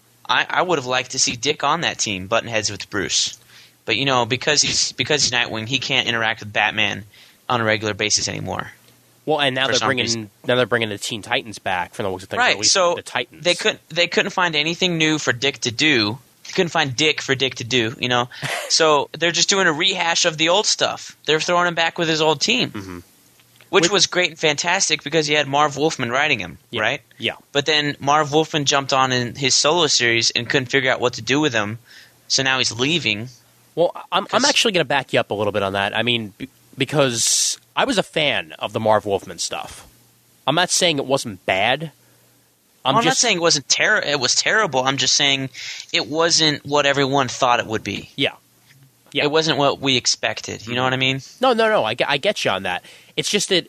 C: I would have liked to see Dick on that team, button heads with Bruce. But, because he's Nightwing, he can't interact with Batman on a regular basis anymore.
B: Well, and now they're bringing the Teen Titans back from the looks of things.
C: Right, so
B: the Titans.
C: They couldn't find anything new for Dick to do. They couldn't find Dick for Dick to do, So they're just doing a rehash of the old stuff. They're throwing him back with his old team.
B: Mm-hmm.
C: Which was great and fantastic because he had Marv Wolfman writing him, right?
B: Yeah.
C: But then Marv Wolfman jumped on in his solo series and couldn't figure out what to do with him. So now he's leaving.
B: Well, I'm actually going to back you up a little bit on that. I mean, because I was a fan of the Marv Wolfman stuff. I'm not saying it wasn't bad.
C: I'm not saying it wasn't it was terrible. I'm just saying it wasn't what everyone thought it would be.
B: Yeah.
C: It wasn't what we expected. You know what I mean?
B: No. I get you on that. It's just that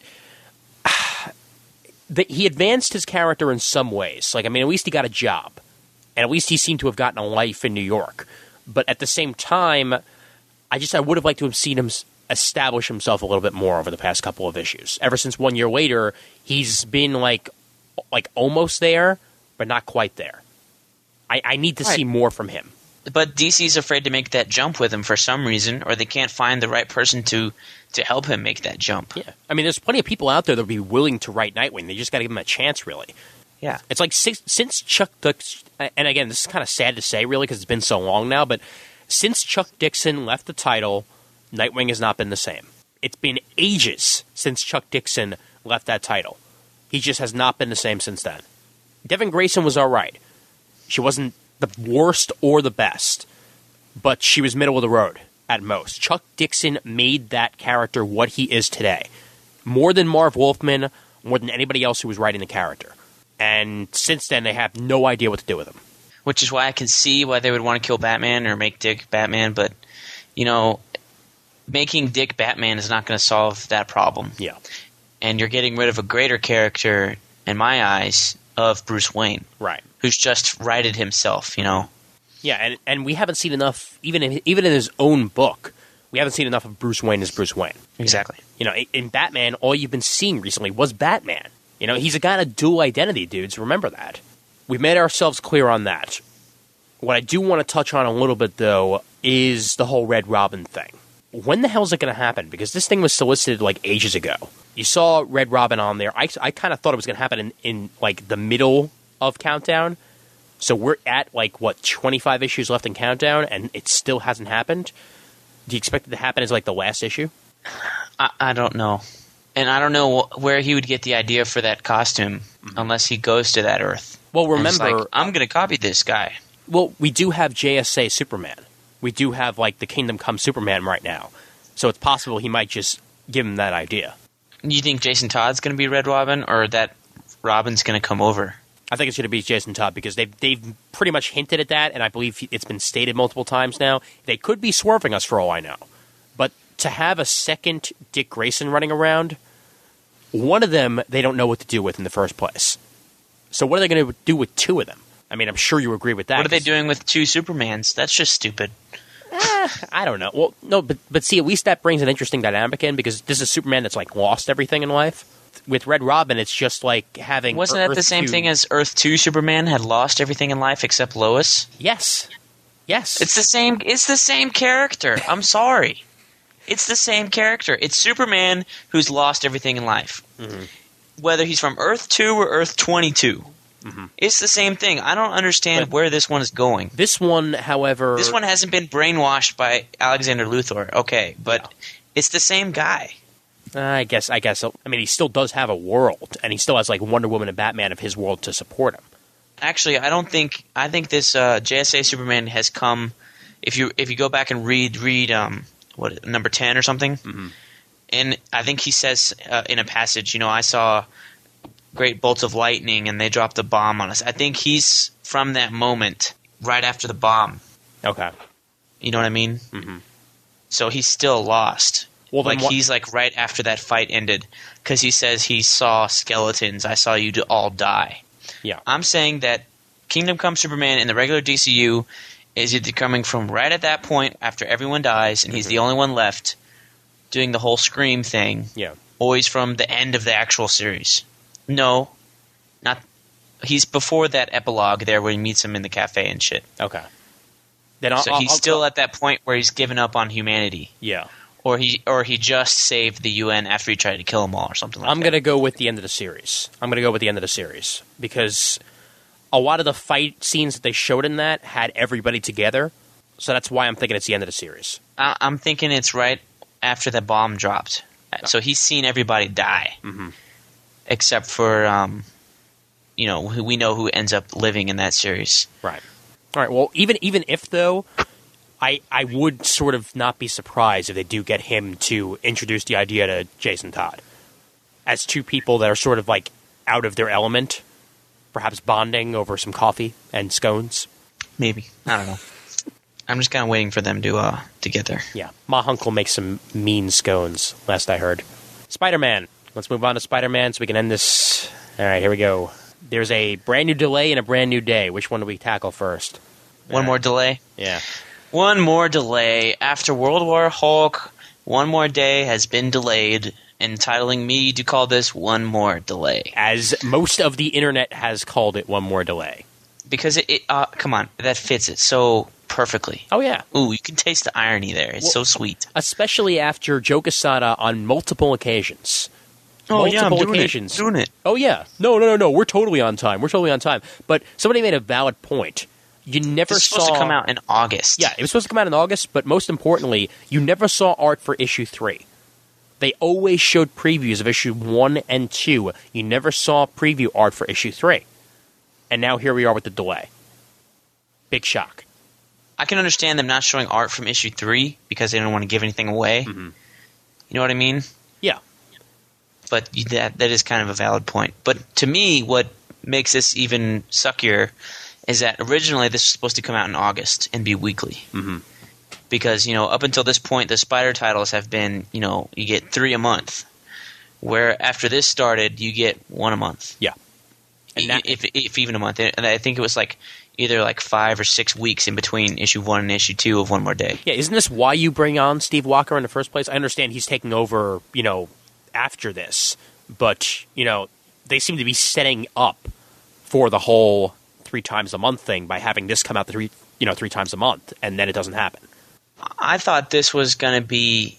B: he advanced his character in some ways. Like, I mean, at least he got a job. And at least he seemed to have gotten a life in New York. But at the same time, I would have liked to have seen him establish himself a little bit more over the past couple of issues. Ever since 1 year later, he's been like almost there, but not quite there. I need to see more from him.
C: But DC's afraid to make that jump with him for some reason, or they can't find the right person to help him make that jump.
B: Yeah. I mean, there's plenty of people out there that would be willing to write Nightwing. They just got to give him a chance, really.
C: Yeah.
B: It's like since Chuck Dixon, and again, this is kind of sad to say, really, because it's been so long now, but since Chuck Dixon left the title, Nightwing has not been the same. It's been ages since Chuck Dixon left that title. He just has not been the same since then. Devin Grayson was all right. She wasn't the worst or the best, but she was middle of the road at most. Chuck Dixon made that character what he is today. More than Marv Wolfman, more than anybody else who was writing the character. And since then, they have no idea what to do with him.
C: Which is why I can see why they would want to kill Batman or make Dick Batman, but, making Dick Batman is not going to solve that problem.
B: Yeah.
C: And you're getting rid of a greater character, in my eyes, of Bruce Wayne.
B: Right.
C: Who's just righted himself,
B: Yeah, and we haven't seen enough, even in his own book, we haven't seen enough of Bruce Wayne as Bruce Wayne.
C: Exactly.
B: In Batman, all you've been seeing recently was Batman. He's a guy of dual identity, dudes. Remember that. We've made ourselves clear on that. What I do want to touch on a little bit, though, is the whole Red Robin thing. When the hell is it going to happen? Because this thing was solicited, ages ago. You saw Red Robin on there. I kind of thought it was going to happen in like the middle of Countdown. So we're at 25 issues left in Countdown, and it still hasn't happened. Do you expect it to happen as like the last issue?
C: I don't know. And I don't know where he would get the idea for that costume unless he goes to that Earth.
B: Well, remember...
C: I'm going to copy this guy.
B: Well, we do have JSA Superman. We do have the Kingdom Come Superman right now. So it's possible he might just give him that idea.
C: You think Jason Todd's going to be Red Robin, or that Robin's going to come over?
B: I think it's going to be Jason Todd because they've pretty much hinted at that, and I believe it's been stated multiple times now. They could be swerving us for all I know. But to have a second Dick Grayson running around, one of them they don't know what to do with in the first place. So what are they going to do with two of them? I mean, I'm sure you agree with that.
C: What are they doing with two Supermans? That's just stupid.
B: I don't know. Well, no, but see, at least that brings an interesting dynamic in because this is Superman that's lost everything in life. With Red Robin, it's just like having...
C: Wasn't that the same thing as Earth 2 Superman had lost everything in life except Lois?
B: Yes. It's
C: the same character. I'm sorry. It's the same character. It's Superman who's lost everything in life. Mm-hmm. Whether he's from Earth 2 or Earth 22. Mm-hmm. It's the same thing. I don't understand where this one is going.
B: This one, however...
C: This one hasn't been brainwashed by Alexander Luthor. Okay, but it's the same guy.
B: I guess. I mean, he still does have a world, and he still has Wonder Woman and Batman of his world to support him.
C: Actually, I think this JSA Superman has come. If you go back and read number 10 or something, mm-hmm. and I think he says in a passage, I saw great bolts of lightning, and they dropped a bomb on us. I think he's from that moment, right after the bomb.
B: Okay,
C: you know what I mean?
B: Mm-hmm.
C: So he's still lost.
B: Well,
C: he's right after that fight ended because he says he saw skeletons. I saw you all die.
B: Yeah.
C: I'm saying that Kingdom Come Superman in the regular DCU is either coming from right at that point after everyone dies and he's the only one left doing the whole Scream thing.
B: Yeah.
C: Or he's from the end of the actual series. No. Not. He's before that epilogue there where he meets him in the cafe and shit.
B: Okay.
C: Then he's still at that point where he's given up on humanity.
B: Yeah.
C: Or he just saved the UN after he tried to kill them all or something like that.
B: I'm going to go with the end of the series. Because a lot of the fight scenes that they showed in that had everybody together. So that's why I'm thinking it's the end of the series.
C: I'm thinking it's right after the bomb dropped. So he's seen everybody die.
B: Mm-hmm.
C: Except for, we know who ends up living in that series.
B: Right. All right, well, even if, though... I would sort of not be surprised if they do get him to introduce the idea to Jason Todd as two people that are sort of out of their element, perhaps bonding over some coffee and scones.
C: Maybe. I don't know. I'm just kind of waiting for them to get there.
B: Yeah. Ma Hunkel makes some mean scones, last I heard. Spider-Man. Let's move on to Spider-Man so we can end this. All right, here we go. There's a brand new delay and a brand new day. Which one do we tackle first?
C: One more delay?
B: Yeah.
C: One more delay. After World War Hulk, one more day has been delayed, entitling me to call this one more delay.
B: As most of the internet has called it one more delay.
C: Because come on, that fits it so perfectly.
B: Oh, yeah.
C: Ooh, you can taste the irony there. It's so sweet.
B: Especially after Joe Quesada on multiple occasions.
C: Oh, yeah, I'm doing it.
B: Oh, yeah. No. We're totally on time. But somebody made a valid point. You never
C: It's supposed to come out in August.
B: Yeah, it was supposed to come out in August, but most importantly, you never saw art for issue 3. They always showed previews of issue 1 and 2. You never saw preview art for issue 3. And now here we are with the delay. Big shock.
C: I can understand them not showing art from issue 3 because they don't want to give anything away.
B: Mm-hmm.
C: You know what I mean?
B: Yeah.
C: But that is kind of a valid point. But to me, what makes this even suckier is that originally this was supposed to come out in August and be weekly.
B: Mm-hmm.
C: Because, up until this point, the Spider titles have been, you get 3 a month. Where after this started, you get 1 a month.
B: Yeah.
C: And if even a month. And I think it was either 5 or 6 weeks in between issue 1 and issue 2 of One More Day.
B: Yeah, isn't this why you bring on Steve Walker in the first place? I understand he's taking over, after this. But, they seem to be setting up for the whole 3 times a month thing by having this come out 3 times a month, and then it doesn't happen.
C: I thought this was going to be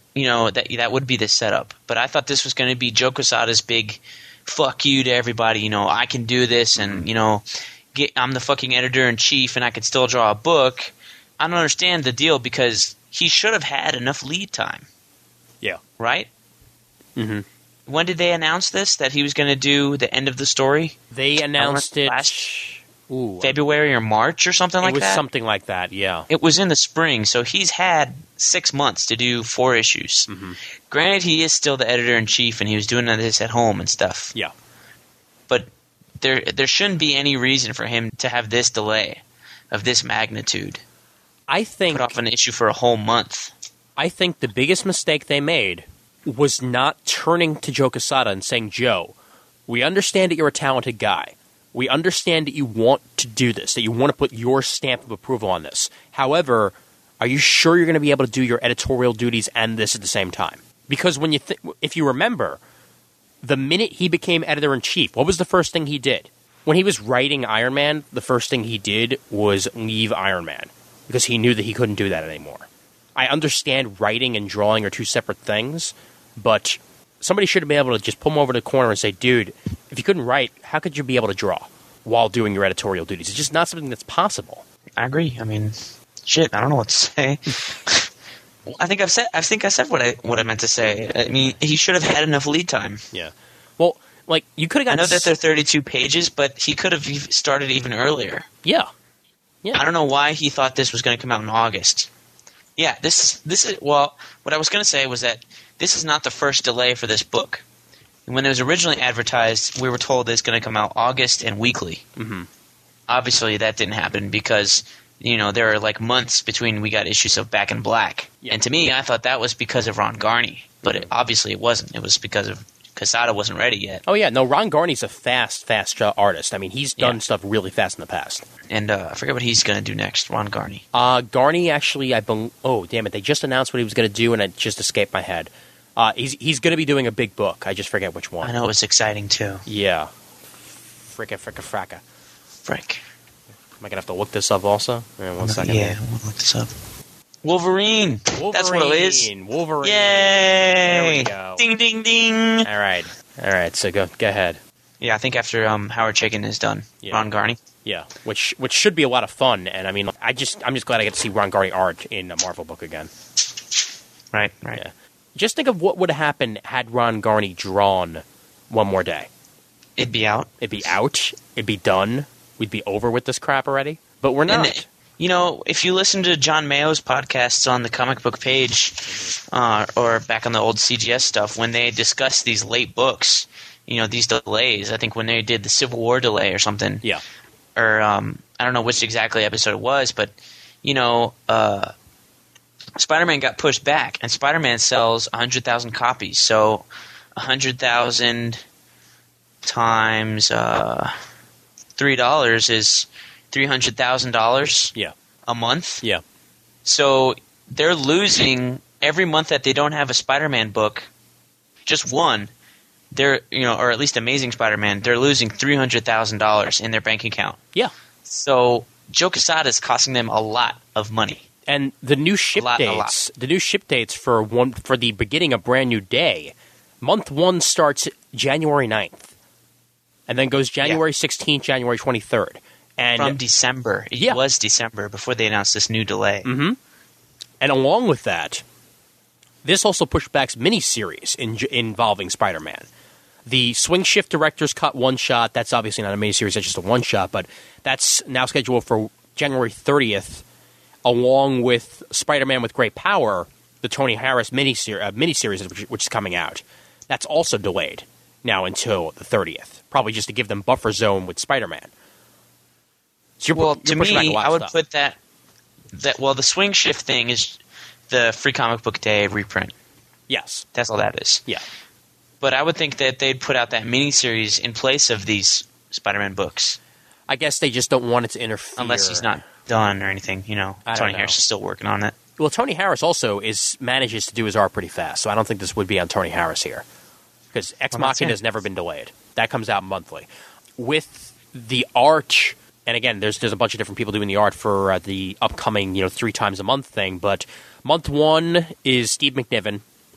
C: that would be the setup. But I thought this was going to be Joe Quesada's big fuck you to everybody. I can do this, and I'm the fucking editor-in-chief, and I can still draw a book. I don't understand the deal because he should have had enough lead time.
B: Yeah.
C: Right?
B: Mm-hmm.
C: When did they announce this, that he was going to do the end of the story?
B: They announced it
C: last
B: Ooh,
C: February or March or something like that?
B: It was something like that, yeah.
C: It was in the spring, so he's had 6 months to do 4 issues.
B: Mm-hmm.
C: Granted, he is still the editor-in-chief, and he was doing this at home and stuff.
B: Yeah.
C: But there shouldn't be any reason for him to have this delay of this magnitude.
B: I think
C: put off an issue for a whole month.
B: I think the biggest mistake they made was not turning to Joe Quesada and saying, Joe, we understand that you're a talented guy. We understand that you want to do this, that you want to put your stamp of approval on this. However, are you sure you're going to be able to do your editorial duties and this at the same time? Because when if you remember, the minute he became editor-in-chief, what was the first thing he did? When he was writing Iron Man, the first thing he did was leave Iron Man because he knew that he couldn't do that anymore. I understand writing and drawing are two separate things, but somebody should have been able to just pull him over to the corner and say, dude, if you couldn't write, how could you be able to draw while doing your editorial duties? It's just not something that's possible.
C: I agree. I mean, shit, I don't know what to say. I think I said what I meant to say. I mean, he should have had enough lead time.
B: Yeah. Well, like, you could have gotten...
C: I know that they're 32 pages, but he could have started even earlier.
B: Yeah. Yeah.
C: I don't know why he thought this was going to come out in August. Yeah, this is... Well, what I was going to say was that this is not the first delay for this book. When it was originally advertised, we were told it's going to come out August and weekly.
B: Mm-hmm.
C: Obviously, that didn't happen because, there are like months between we got issues of Back in Black. Yeah. And to me, I thought that was because of Ron Garney. But obviously it wasn't. It was because of Quesada wasn't ready yet.
B: Oh, yeah. No, Ron Garney's a fast artist. I mean, he's done stuff really fast in the past.
C: And I forget what he's going to do next, Ron Garney.
B: Garney, actually, oh, damn it. They just announced what he was going to do, and it just escaped my head. He's going to be doing a big book. I just forget which one.
C: I know, it was exciting, too.
B: Yeah. Fricka.
C: Frick.
B: Am I going to have to look this up also? One second.
C: Yeah, we'll look this up. Wolverine. That's what it is.
B: Wolverine.
C: Yay!
B: There we go.
C: Ding, ding, ding.
B: All right. So go ahead.
C: Yeah, I think after Howard Chaykin is done, Ron Garney.
B: Yeah, which should be a lot of fun. And I mean, I'm just glad I get to see Ron Garney art in a Marvel book again.
C: Right.
B: Yeah. Just think of what would have happened had Ron Garney drawn one more day.
C: It'd be out.
B: It'd be done. We'd be over with this crap already. But we're not.
C: And, if you listen to John Mayo's podcasts on the comic book page, or back on the old CGS stuff, when they discuss these late books, these delays, I think when they did the Civil War delay or something.
B: Yeah.
C: Or, I don't know which exactly episode it was, but, Spider-Man got pushed back, and Spider-Man sells 100,000 copies. So 100,000 times $3 is $300,000 a month.
B: Yeah.
C: So they're losing every month that they don't have a Spider-Man book, just one. They're or at least Amazing Spider-Man. They're losing $300,000 in their bank account.
B: Yeah.
C: So Joe Quesada is costing them a lot of money.
B: And the new ship dates for the beginning of Brand New Day, month 1 starts January 9th, and then goes January 16th, January 23rd. And
C: from December. It was December before they announced this new delay.
B: Mm-hmm. And along with that, this also pushed back miniseries involving Spider-Man. The Swing Shift Director's Cut one-shot, that's obviously not a miniseries, that's just a one-shot, but that's now scheduled for January 30th, along with Spider-Man with Great Power, the Tony Harris miniseries, which is coming out. That's also delayed now until the 30th, probably just to give them buffer zone with Spider-Man. So
C: to me, I would put that the Swing Shift thing is the Free Comic Book Day reprint.
B: Yes.
C: That's all that is.
B: Yeah.
C: But I would think that they'd put out that miniseries in place of these Spider-Man books.
B: I guess they just don't want it to interfere.
C: Unless he's not done or anything, Tony Harris is still working on it.
B: Well, Tony Harris also manages to do his art pretty fast, so I don't think this would be on Tony Harris here. Because Ex Machina has never been delayed. That comes out monthly. With the art, and again, there's a bunch of different people doing the art for the upcoming, 3 times a month thing, but month 1 is Steve McNiven,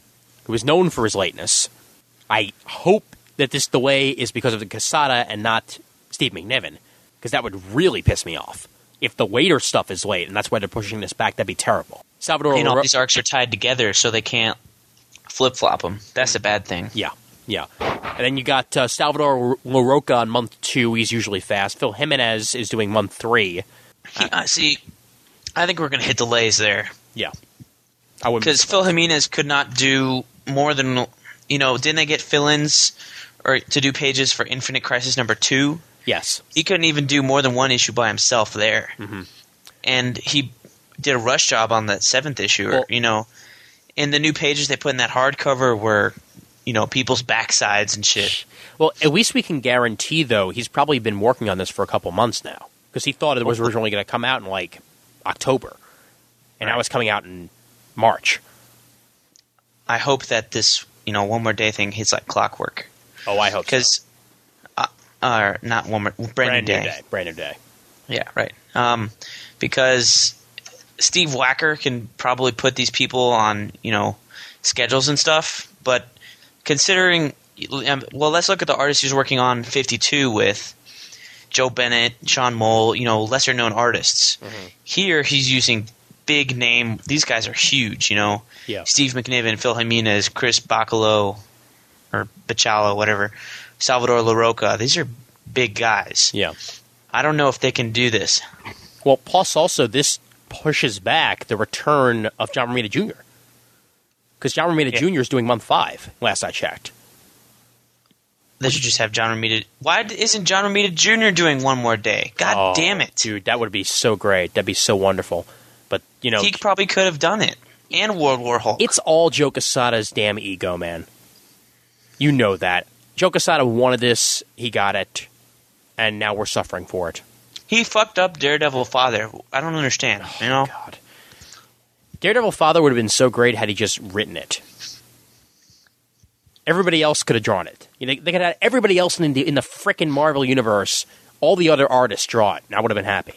B: who is known for his lateness. I hope that this delay is because of the Quesada and not Steve McNiven, because that would really piss me off. If the later stuff is late and that's why they're pushing this back, that'd be terrible. Salvador,
C: all these arcs are tied together, so they can't flip-flop them. That's a bad thing.
B: Yeah. And then you got Salvador LaRocca on month 2. He's usually fast. Phil Jimenez is doing month 3.
C: See, I think we're going to hit delays there.
B: Yeah.
C: Because Phil Jimenez could not do more than, didn't they get fill-ins or to do pages for Infinite Crisis number 2?
B: Yes.
C: He couldn't even do more than one issue by himself there.
B: Mm-hmm.
C: And he did a rush job on that 7th issue.
B: Well,
C: and the new pages they put in that hardcover were, people's backsides and shit.
B: Well, at least we can guarantee, though, he's probably been working on this for a couple months now. Because he thought it was originally going to come out in, October. And now it's coming out in March.
C: I hope that this, One More Day thing hits like clockwork.
B: Oh, I hope so.
C: Because, not One More, Brand New Day.
B: Brand New Day.
C: Yeah, right. Because Steve Wacker can probably put these people on, schedules and stuff. But considering, let's look at the artists he's working on 52 with. Joe Bennett, Sean Mole, lesser known artists.
B: Mm-hmm.
C: Here he's using big name. These guys are huge,
B: Yeah.
C: Steve McNiven, Phil Jimenez, Chris Bacalo, or Bacalo, whatever. Salvador LaRocca. These are big guys.
B: Yeah.
C: I don't know if they can do this.
B: Well, plus also this pushes back the return of John Romita Jr. Because John Romita Jr. is doing month 5, last I checked.
C: They should just have John Romita. Why isn't John Romita Jr. doing One More Day? God damn it.
B: Dude, that would be so great. That'd be so wonderful. But,
C: he probably could have done it. And World War Hulk.
B: It's all Joe Quesada's damn ego, man. You know that. Joe Quesada wanted this, he got it, and now we're suffering for it.
C: He fucked up Daredevil Father. I don't understand,
B: God. Daredevil Father would have been so great had he just written it. Everybody else could have drawn it. They could have had everybody else in the frickin' Marvel universe, all the other artists draw it, and I would have been happy.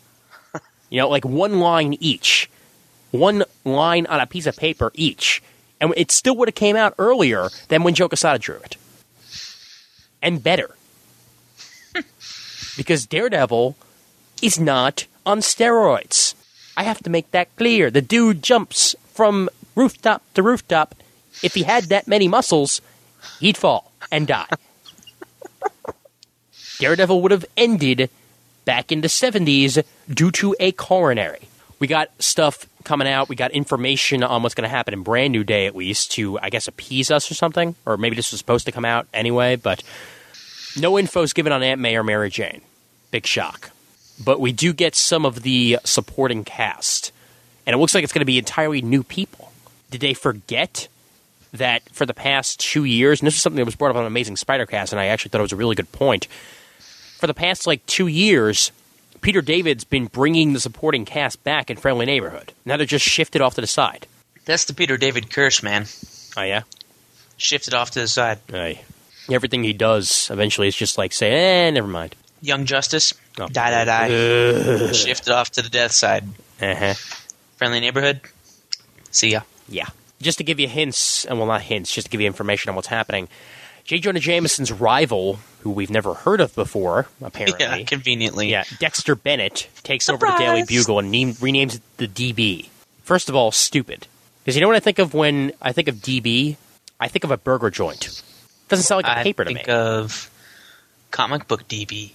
B: One line each. One line on a piece of paper each. And it still would have came out earlier than when Joe Quesada drew it. And better. Because Daredevil is not on steroids. I have to make that clear. The dude jumps from rooftop to rooftop. If he had that many muscles, he'd fall and die. Daredevil would have ended back in the 70s due to a coronary. We got stuff coming out. We got information on what's going to happen in Brand New Day, at least, to, I guess, appease us or something. Or maybe this was supposed to come out anyway, but no info's given on Aunt May or Mary Jane. Big shock. But we do get some of the supporting cast. And it looks like it's going to be entirely new people. Did they forget that for the past 2 years, and this is something that was brought up on Amazing Spider-Cast, and I actually thought it was a really good point. For the past, 2 years, Peter David's been bringing the supporting cast back in Friendly Neighborhood. Now they're just shifted off to the side.
C: That's the Peter David curse, man.
B: Oh, yeah?
C: Shifted off to the side.
B: Aye. Everything he does eventually is just say, never mind.
C: Young Justice,
B: Oh.
C: die. Shifted off to the death side.
B: Uh-huh.
C: Friendly Neighborhood, see ya.
B: Yeah. Just to give you hints, and well, not hints, just to give you information on what's happening, J. Jonah Jameson's rival, who we've never heard of before, apparently.
C: Yeah, conveniently.
B: Yeah, Dexter Bennett takes over the Daily Bugle and renames it the DB. First of all, stupid. Because you know what I think of when I think of DB? I think of a burger joint. Doesn't sound like a paper to me.
C: I think of comic book DB.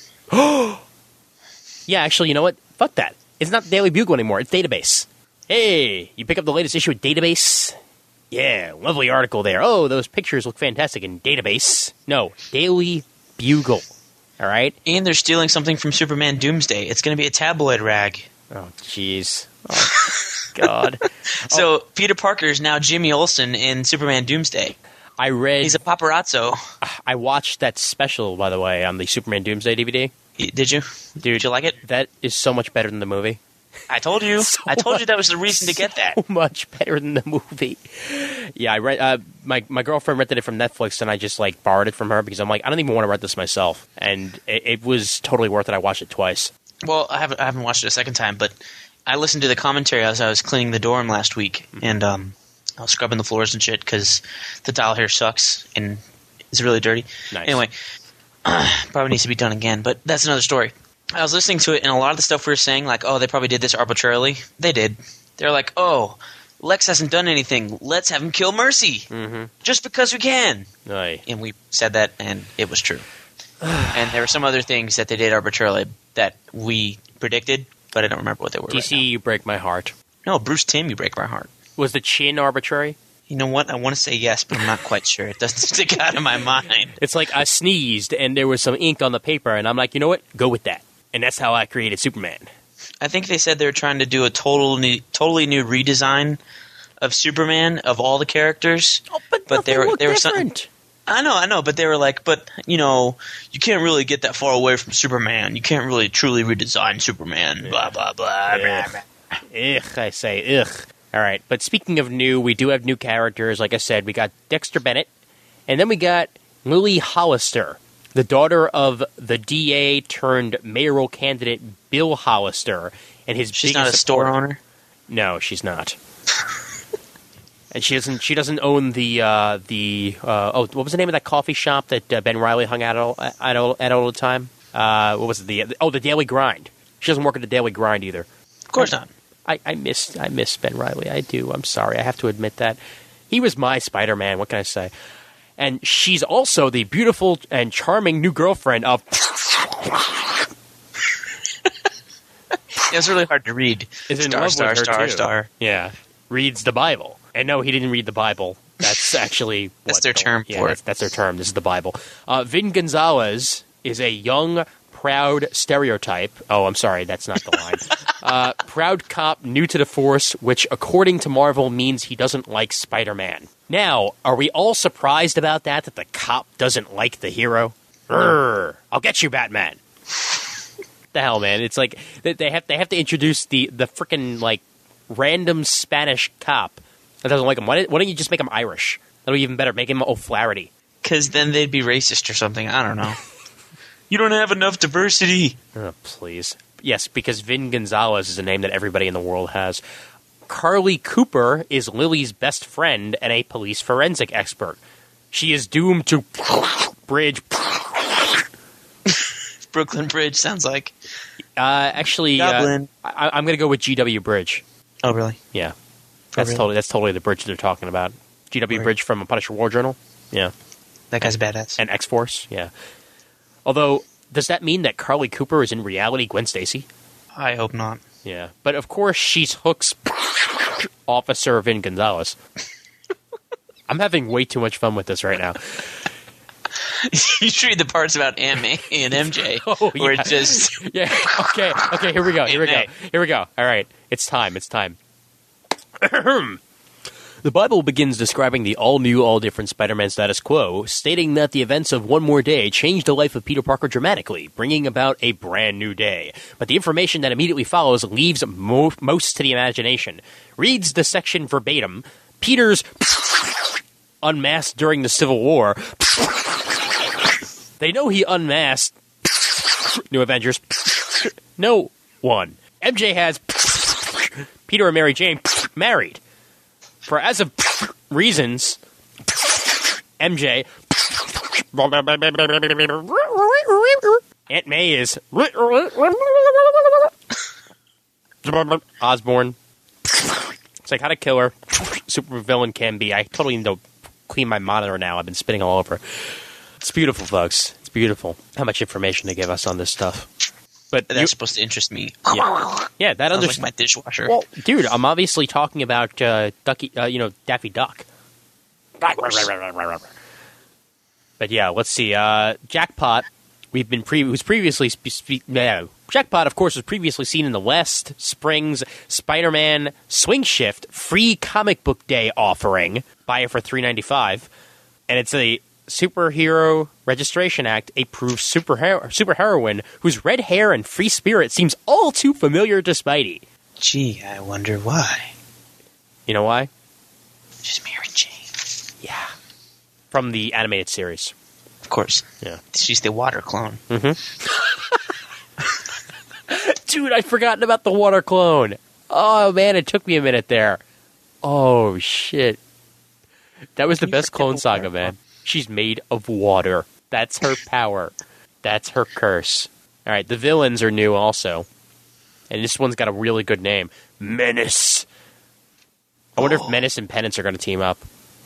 B: Yeah, actually, you know what? Fuck that. It's not the Daily Bugle anymore. It's Database. Hey, you pick up the latest issue of Database? Yeah, lovely article there. Oh, those pictures look fantastic in Database. No, Daily Bugle. All right?
C: And they're stealing something from Superman Doomsday. It's going to be a tabloid rag.
B: Oh, jeez. Oh, God.
C: So Peter Parker is now Jimmy Olsen in Superman Doomsday. He's a paparazzo.
B: I watched that special, by the way, on the Superman Doomsday DVD.
C: Did you?
B: Dude,
C: did you like it?
B: That is so much better than the movie.
C: I told you. I told you that was the reason to get that.
B: So much better than the movie. Yeah, I read. My girlfriend rented it from Netflix, and I just borrowed it from her because I'm I don't even want to rent this myself, and it was totally worth it. I watched it twice.
C: Well, I haven't watched it a second time, but I listened to the commentary as I was cleaning the dorm last week, and I was scrubbing the floors and shit because the tile here sucks and it's really dirty.
B: Nice.
C: Anyway, probably needs to be done again, but that's another story. I was listening to it, and a lot of the stuff we were saying, like, oh, they probably did this arbitrarily. They did. They're like, oh, Lex hasn't done anything. Let's have him kill Mercy.
B: Mm-hmm.
C: Just because we can.
B: Aye.
C: And we said that, and it was true. And there were some other things that they did arbitrarily that we predicted, but I don't remember what they were.
B: DC,
C: right
B: you break my heart.
C: now. No, Bruce Timm, you break my heart.
B: Was the chin arbitrary?
C: You know what? I want to say yes, but I'm not quite sure. It doesn't stick out of my mind.
B: It's like I sneezed and there was some ink on the paper, and I'm like, you know what? Go with that. And that's how I created Superman.
C: I think they said they were trying to do a totally new redesign of Superman, of all the characters.
B: Oh, but
C: they were
B: different.
C: I know, but they were like, but, you know, you can't really get that far away from Superman. You can't really truly redesign Superman, blah, blah, blah, blah, blah.
B: Ugh, I say, ugh. All right, but speaking of new, we do have new characters. Like I said, we got Dexter Bennett, and then we got Lily Hollister, the daughter of the DA turned mayoral candidate Bill Hollister, and his
C: She's
B: biggest
C: not a store
B: supporter.
C: owner?
B: No, she's not. And she doesn't own the what was the name of that coffee shop that Ben Reilly hung out at all the time? What was it? The Daily Grind. She doesn't work at the Daily Grind either.
C: Of course not.
B: I miss Ben Reilly. I do. I'm sorry. I have to admit that. He was my Spider-Man. What can I say? And she's also the beautiful and charming new girlfriend of...
C: It's really hard to read.
B: Is in love with her, too.
C: Star.
B: Yeah. Reads the Bible. And no, he didn't read the Bible. That's actually...
C: That's their term for it.
B: That's their term. This is the Bible. Vin Gonzalez is a young, proud stereotype. Oh, I'm sorry. That's not the line. Proud cop new to the force, which, according to Marvel, means he doesn't like Spider-Man. Now, are we all surprised about that the cop doesn't like the hero? I'll get you, Batman. The hell, man! It's like they have to introduce the frickin' like random Spanish cop that doesn't like him. Why don't you just make him Irish? That'll be even better. Make him O'Flaherty.
C: Because then they'd be racist or something. I don't know. You don't have enough diversity.
B: Oh, please. Yes, because Vin Gonzalez is a name that everybody in the world has. Carly Cooper is Lily's best friend and a police forensic expert. She is doomed to bridge.
C: Brooklyn Bridge sounds like.
B: Actually,
C: Dublin.
B: I'm going to go with GW Bridge.
C: Oh, really?
B: Yeah,
C: Oh, really?
B: that's totally the bridge they're talking about. GW Bridge from Punisher War Journal. Yeah,
C: That guy's badass.
B: and X-Force. Yeah. Although, does that mean that Carly Cooper is in reality Gwen Stacy?
C: I hope not.
B: Yeah, but of course she's Hook's officer Vin Gonzalez. I'm having way too much fun with this right now.
C: You should read the parts about Aunt May and MJ.
B: Oh,
C: where
B: yeah.
C: it just...
B: Yeah. Okay. Here we go. All right. It's time. The Bible begins describing the all-new, all-different Spider-Man status quo, stating that the events of One More Day changed the life of Peter Parker dramatically, bringing about a brand new day. But the information that immediately follows leaves most to the imagination. Reads the section verbatim. Peter's unmasked during the Civil War. They know he unmasked New Avengers. No one. MJ has Peter and Mary Jane married. For as of reasons, MJ Aunt May is Osborn. It's like how to kill her. Super villain can be. I totally need to clean my monitor now. I've been spinning all over. It's beautiful, folks. It's beautiful. How much information they give us on this stuff. But
C: That's supposed to interest me.
B: yeah, that
C: Sounds like my dishwasher.
B: Well, dude, I'm obviously talking about Daffy Duck. But yeah, let's see. Jackpot. Jackpot, of course, was previously seen in the West Springs Spider-Man Swing Shift free comic book day offering. Buy it for $3.95, and it's a Superhero Registration Act approved superheroine whose red hair and free spirit seems all too familiar to Spidey.
C: Gee, I wonder why.
B: You know why?
C: She's Mary Jane.
B: Yeah. From the animated series.
C: Of course.
B: Yeah.
C: She's the water clone.
B: Dude, I'd forgotten about the water clone. Oh, man, it took me a minute there. Oh, shit. That was the
C: You
B: best
C: forget
B: Clone
C: the
B: Saga,
C: water.
B: man. She's made of water. That's her power. That's her curse. All right, the villains are new also. And this one's got a really good name. Menace. I wonder if Menace and Penance are going to team up.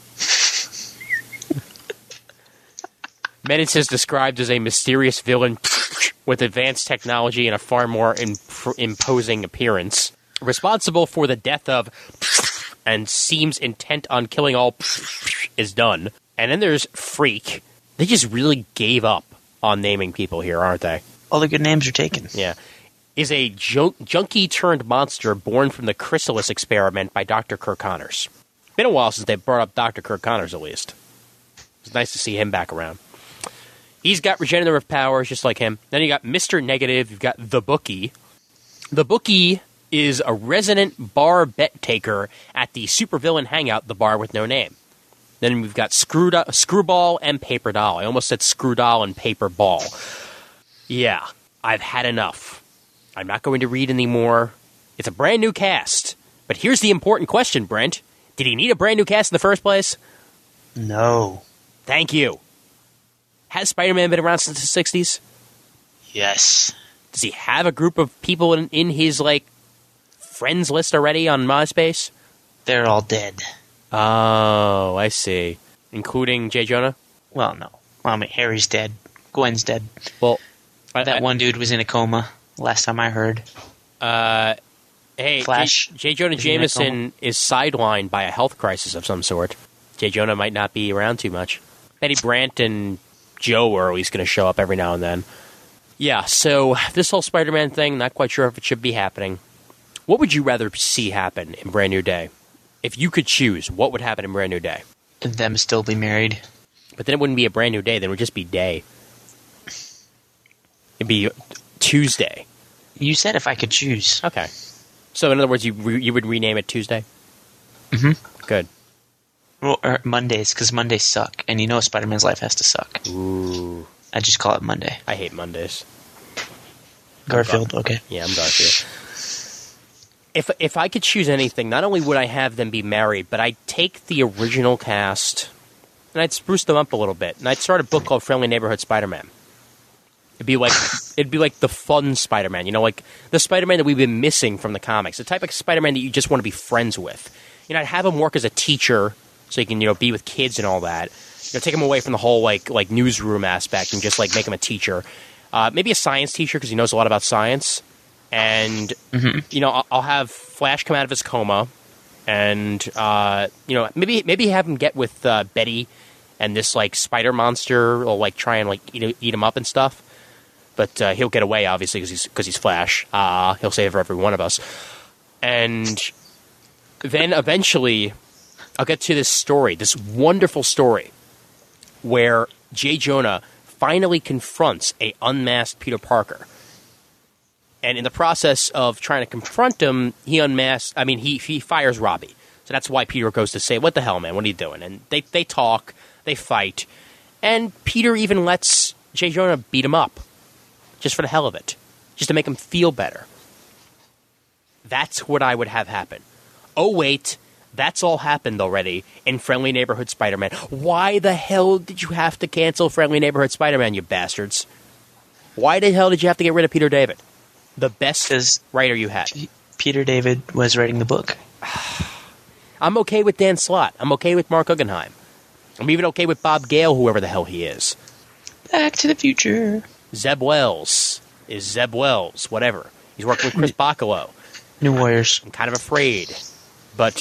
B: Menace is described as a mysterious villain with advanced technology and a far more imposing appearance. Responsible for the death of and seems intent on killing all is done. And then there's Freak. They just really gave up on naming people here, aren't they?
C: All the good names are taken.
B: Yeah. Is a junkie-turned-monster born from the Chrysalis experiment by Dr. Kirk Connors. Been a while since they brought up Dr. Kirk Connors, at least. It's nice to see him back around. He's got regenerative powers, just like him. Then you got Mr. Negative. You've got The Bookie. The Bookie is a resident bar bet taker at the supervillain hangout, the bar with no name. Then we've got Screwball and Paper Doll. I almost said Screwdoll and Paper Ball. Yeah, I've had enough. I'm not going to read anymore. It's a brand new cast. But here's the important question, Brent. Did he need a brand new cast in the first place?
C: No.
B: Thank you. Has Spider-Man been around since the 60s?
C: Yes.
B: Does he have a group of people in his, friends list already on MySpace?
C: They're all dead.
B: Oh, I see. Including J. Jonah?
C: Well, no. I mean, Harry's dead. Gwen's dead.
B: Well,
C: That one dude was in a coma, last time I heard.
B: Hey,
C: Flash.
B: J. Jonah
C: Is he in a coma?
B: Jameson is sidelined by a health crisis of some sort. J. Jonah might not be around too much. Betty Brant and Joe are always going to show up every now and then. Yeah, so this whole Spider-Man thing, not quite sure if it should be happening. What would you rather see happen in Brand New Day? If you could choose, what would happen in Brand New Day?
C: Them still be married.
B: But then it wouldn't be a brand new day, then it would just be day. It'd be Tuesday.
C: You said if I could choose.
B: Okay. So in other words, you would rename it Tuesday?
C: Mm-hmm.
B: Good.
C: Well, or Mondays, because Mondays suck. And you know Spider-Man's life has to suck.
B: Ooh.
C: I just call it Monday.
B: I hate Mondays.
C: Garfield, okay.
B: Yeah, I'm Garfield. If I could choose anything, not only would I have them be married, but I'd take the original cast and I'd spruce them up a little bit, and I'd start a book called Friendly Neighborhood Spider-Man. It'd be like the fun Spider-Man, like the Spider-Man that we've been missing from the comics, the type of Spider-Man that you just want to be friends with. I'd have him work as a teacher so he can be with kids and all that. Take him away from the whole like newsroom aspect and just make him a teacher. Maybe a science teacher because he knows a lot about science. And, I'll have Flash come out of his coma and, maybe have him get with Betty and this, spider monster will, try and, eat him up and stuff. But he'll get away, obviously, because he's Flash. He'll save every one of us. And then eventually I'll get to this story, this wonderful story, where J. Jonah finally confronts a unmasked Peter Parker. And in the process of trying to confront him, he fires Robbie. So that's why Peter goes to say, "What the hell, man? What are you doing?" And they talk, they fight, and Peter even lets J. Jonah beat him up, just for the hell of it, just to make him feel better. That's what I would have happen. Oh, wait, that's all happened already in Friendly Neighborhood Spider-Man. Why the hell did you have to cancel Friendly Neighborhood Spider-Man, you bastards? Why the hell did you have to get rid of Peter David? The best writer you had.
C: Peter David was writing the book.
B: I'm okay with Dan Slott. I'm okay with Mark Guggenheim. I'm even okay with Bob Gale, whoever the hell he is.
C: Back to the Future.
B: Zeb Wells is Zeb Wells, whatever. He's working with Chris Bacalo.
C: New Warriors.
B: I'm kind of afraid. But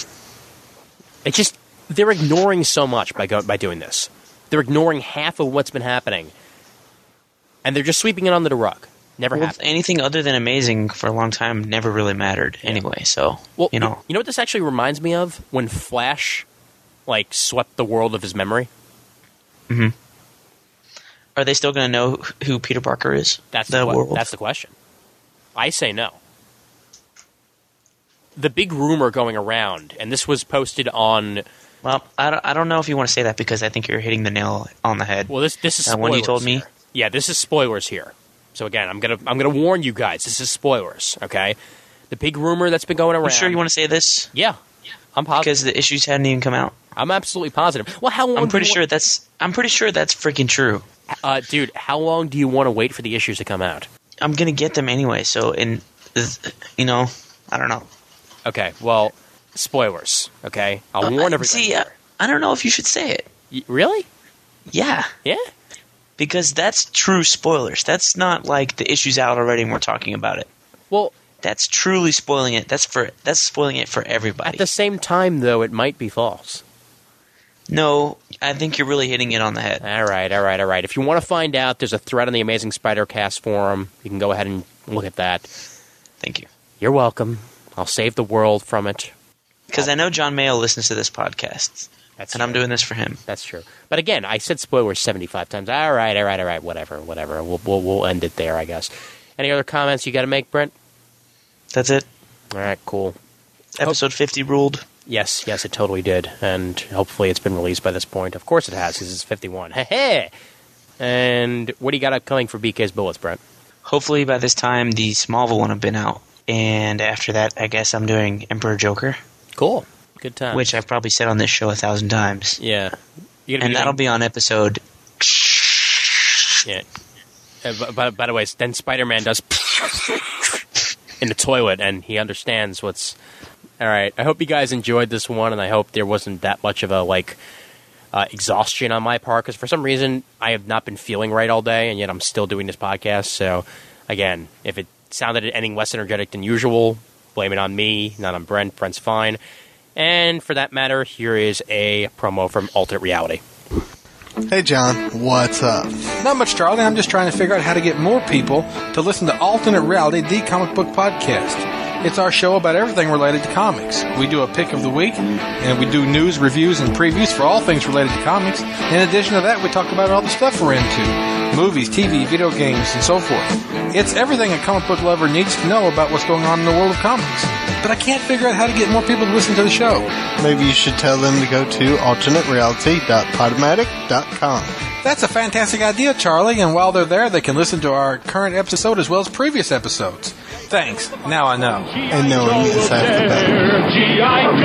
B: they're ignoring so much by doing this. They're ignoring half of what's been happening. And they're just sweeping it under the rug. Never happened.
C: Anything other than amazing for a long time never really mattered anyway, so,
B: You know what this actually reminds me of? When Flash, swept the world of his memory?
C: Mm-hmm. Are they still going to know who Peter Parker is?
B: That's the question. I say no. The big rumor going around, and this was posted on...
C: Well, I don't know if you want to say that because I think you're hitting the nail on the head.
B: Well, this is spoilers
C: when you told me.
B: Here. Yeah, this is spoilers here. So again, I'm gonna warn you guys. This is spoilers, okay? The big rumor that's been going around.
C: You sure you want to say this?
B: Yeah, I'm positive.
C: Because the issues hadn't even come out.
B: I'm absolutely positive. Well, how long?
C: I'm pretty sure that's freaking true.
B: Dude, how long do you want to wait for the issues to come out?
C: I'm gonna get them anyway. So, I don't know.
B: Okay, well, spoilers. Okay, I'll warn everybody.
C: See, I don't know if you should say it.
B: Really?
C: Yeah.
B: Yeah.
C: Because that's true spoilers. That's not like the issue's out already and we're talking about it.
B: Well,
C: that's truly spoiling it. That's spoiling it for everybody.
B: At the same time, though, it might be false.
C: No, I think you're really hitting it on the head.
B: All right. If you want to find out, there's a thread on the Amazing Spider-Cast forum. You can go ahead and look at that.
C: Thank you.
B: You're welcome. I'll save the world from it.
C: Because I know John Mayo listens to this podcast.
B: That's
C: and
B: true.
C: I'm doing this for him.
B: That's true. But again, I said spoilers 75 times. All right. Whatever. We'll end it there, I guess. Any other comments you got to make, Brent?
C: That's it.
B: All right, cool.
C: Episode 50 ruled.
B: Yes, it totally did. And hopefully it's been released by this point. Of course it has, because it's 51. Hey! And what do you got upcoming for BK's Bullets, Brent?
C: Hopefully by this time the Smallville one will have been out. And after that, I guess I'm doing Emperor Joker.
B: Cool. Good time.
C: Which I've probably said on this show 1,000 times.
B: Yeah.
C: And that'll be on episode...
B: Yeah. By the way, then Spider-Man does... in the toilet, and he understands what's... All right. I hope you guys enjoyed this one, and I hope there wasn't that much of a, exhaustion on my part, because for some reason, I have not been feeling right all day, and yet I'm still doing this podcast. So, again, if it sounded anything less energetic than usual, blame it on me, not on Brent. Brent's fine. And for that matter, here is a promo from Alternate Reality.
D: Hey, John. What's up?
E: Not much, Charlie. I'm just trying to figure out how to get more people to listen to Alternate Reality, the comic book podcast. It's our show about everything related to comics. We do a pick of the week, and we do news, reviews, and previews for all things related to comics. In addition to that, we talk about all the stuff we're into. Movies, TV, video games, and so forth. It's everything a comic book lover needs to know about what's going on in the world of comics. But I can't figure out how to get more people to listen to the show.
D: Maybe you should tell them to go to alternatereality.podomatic.com.
E: That's a fantastic idea, Charlie, and while they're there, they can listen to our current episode as well as previous episodes. Thanks. Now I know.
D: And knowing is half the battle.
F: G.I.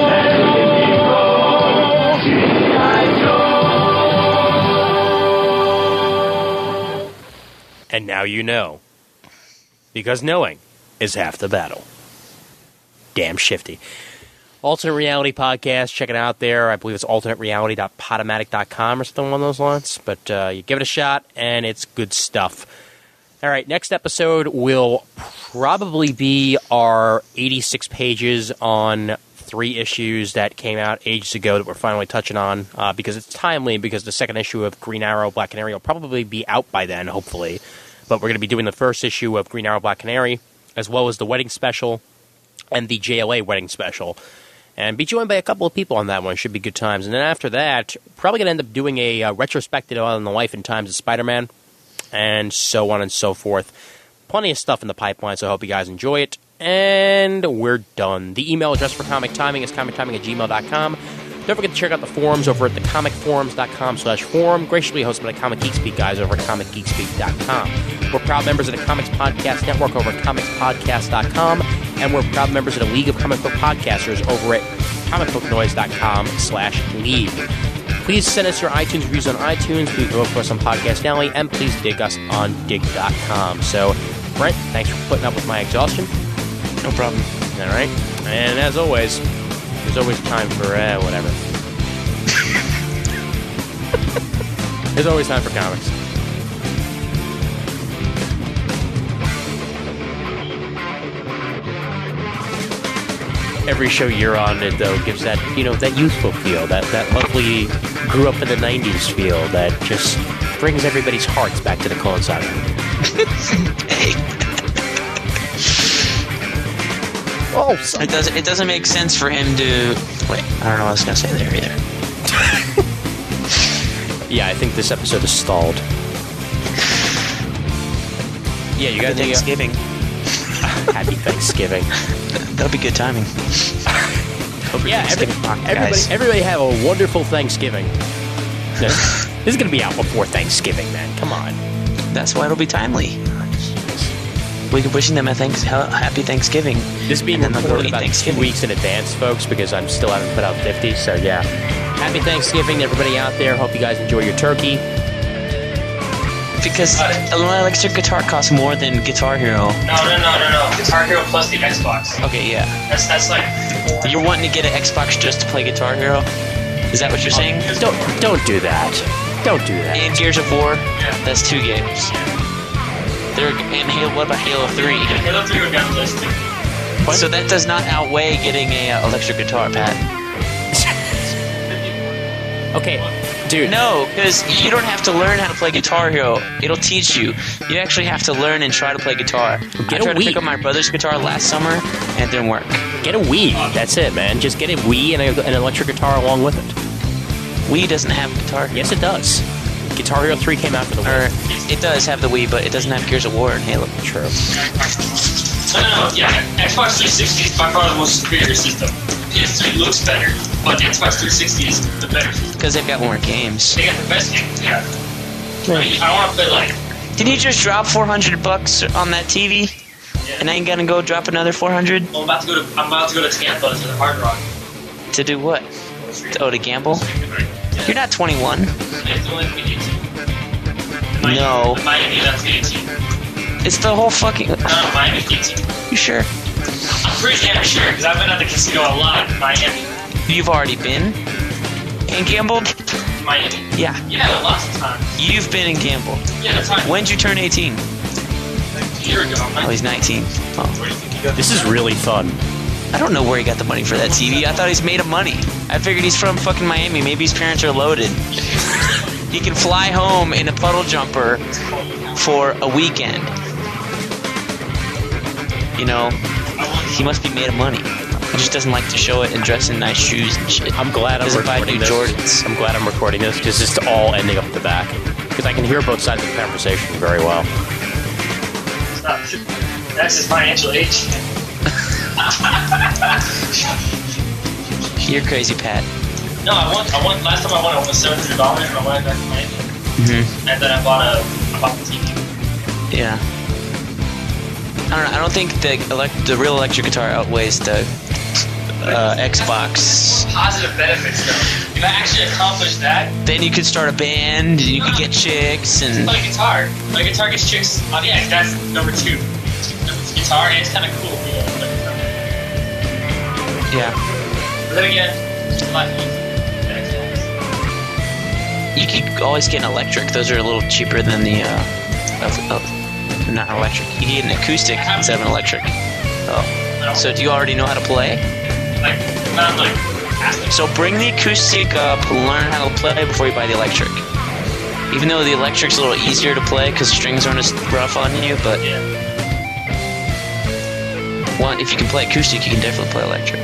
F: Joe!
B: And now you know. Because knowing is half the battle. Damn shifty. Alternate Reality Podcast, check it out there. I believe it's alternatereality.podomatic.com or something along those lines. But you give it a shot, and it's good stuff. All right, next episode will probably be our 86 pages on 3 issues that came out ages ago that we're finally touching on because it's timely, because the second issue of Green Arrow, Black Canary will probably be out by then, hopefully. But we're going to be doing the first issue of Green Arrow, Black Canary, as well as the wedding special and the JLA wedding special. And be joined by a couple of people on that one. Should be good times. And then after that, probably going to end up doing a retrospective on the life and times of Spider-Man, and so on and so forth. Plenty of stuff in the pipeline, so I hope you guys enjoy it. And we're done. The email address for Comic Timing is comictiming@gmail.com. Don't forget to check out the forums over at thecomicforums.com/forum, graciously hosted by the Comic Geek Speak guys over at comicgeekspeak.com. We're proud members of the Comics Podcast Network over at comicspodcast.com, and we're proud members of the League of Comic Book Podcasters over at comicbooknoise.com/league. Please send us your iTunes reviews on iTunes. Please vote for us on Podcast Alley, and please dig us on dig.com. So, Brent, thanks for putting up with my exhaustion.
C: No problem.
B: All right. And as always, there's always time for whatever. There's always time for comics. Every show you're on, it though gives that, that youthful feel, that lovely grew up in the 90s feel that just brings everybody's hearts back to the coincide. Oh,
C: it doesn't make sense for him to... Wait, I don't know what I was going to say there either.
B: Yeah, I think this episode is stalled. Yeah, you got
C: Happy Thanksgiving.
B: Happy Thanksgiving.
C: That'll be good timing.
B: Yeah, everybody have a wonderful Thanksgiving. This is going to be out before Thanksgiving, man. Come on.
C: That's why it'll be timely. We're wishing them a happy Thanksgiving.
B: This being recorded about 2 weeks in advance, folks, because I still haven't put out 50, so yeah. Happy Thanksgiving to everybody out there. Hope you guys enjoy your turkey.
C: Because an electric guitar costs more than Guitar Hero.
G: No. Guitar Hero plus the Xbox.
C: Okay, yeah.
G: That's like.
C: You're wanting to get an Xbox just to play Guitar Hero? Is that what you're saying?
B: Don't do that. Don't do that.
C: And Gears of War? Yeah. That's 2 games. And Halo. What about Halo 3?
G: Halo 3 would be on the list too.
C: What? So that does not outweigh getting a electric guitar, Pat.
B: Okay, dude.
C: No, because you don't have to learn how to play Guitar Hero. It'll teach you. You actually have to learn and try to play guitar. I tried to pick up my brother's guitar last summer, and it didn't work.
B: Get a Wii. That's it, man. Just get a Wii and an electric guitar along with it.
C: Wii doesn't have Guitar Hero.
B: Yes, it does. Guitar Hero 3 came out for the Wii.
C: It does have the Wii, but it doesn't have Gears of War and Halo.
B: True.
G: No. Yeah, Xbox 360 is by far the most superior system. PS3 looks better, but the Xbox 360 is the better system.
C: Because they've got more games.
G: They got the best games, yeah. I want to play like...
C: Did you just drop $400 on that TV?
G: Yeah.
C: And I ain't gonna go drop another $400?
G: Well, I'm about to go to Tampa to the Hard Rock.
C: To do what? To gamble? You're not 21.
G: It's only 18.
C: No.
G: Miami, that's 18.
C: It's the whole fucking...
G: No, Miami's 18.
C: You sure?
G: I'm pretty damn sure, because I've been at the casino a lot in Miami.
C: You've already been and gambled?
G: Miami?
C: Yeah.
G: Yeah, lots of times.
C: You've been and gambled.
G: Yeah, that's right.
C: When'd you turn 18?
G: Like a year ago.
C: Oh, he's 19. Oh.
G: Where do you think he got
B: This is really fun.
C: I don't know where he got the money for that TV. I thought he's made of money. I figured he's from fucking Miami. Maybe his parents are loaded. He can fly home in a puddle jumper for a weekend. You know, he must be made of money. He just doesn't like to show it and dress in nice shoes and shit.
B: I'm glad I'm
C: Doesn't buy
B: recording
C: new
B: this.
C: Jordans.
B: I'm glad I'm recording this because it's all ending up at the back. Because I can hear both sides of the conversation very well.
G: That's his financial age.
C: You're crazy, Pat.
G: No, I won. Last time I won $700 and I went back to Miami.
C: Mm-hmm.
G: And then I bought the TV.
C: Yeah. I don't know. I don't think the real electric guitar outweighs the Xbox.
G: Positive benefits, though. If I actually accomplished that,
C: Then you could start a band, and you could get chicks, and
G: play guitar. Play guitar gets chicks. Oh yeah, that's number 2. Guitar, and it's kind of cool. You know, play guitar.
C: yeah.
G: But then again, it's a lot easier than Xbox.
C: You could always get an electric. Those are a little cheaper than the not electric. You can get an acoustic instead of an electric. Oh. So do you already know how to play?
G: Like, not like asking.
C: So bring the acoustic up, learn how to play before you buy the electric. Even though the electric's a little easier to play because the strings aren't as rough on you, but
G: Yeah.
C: well, if you can play acoustic, you can definitely play electric.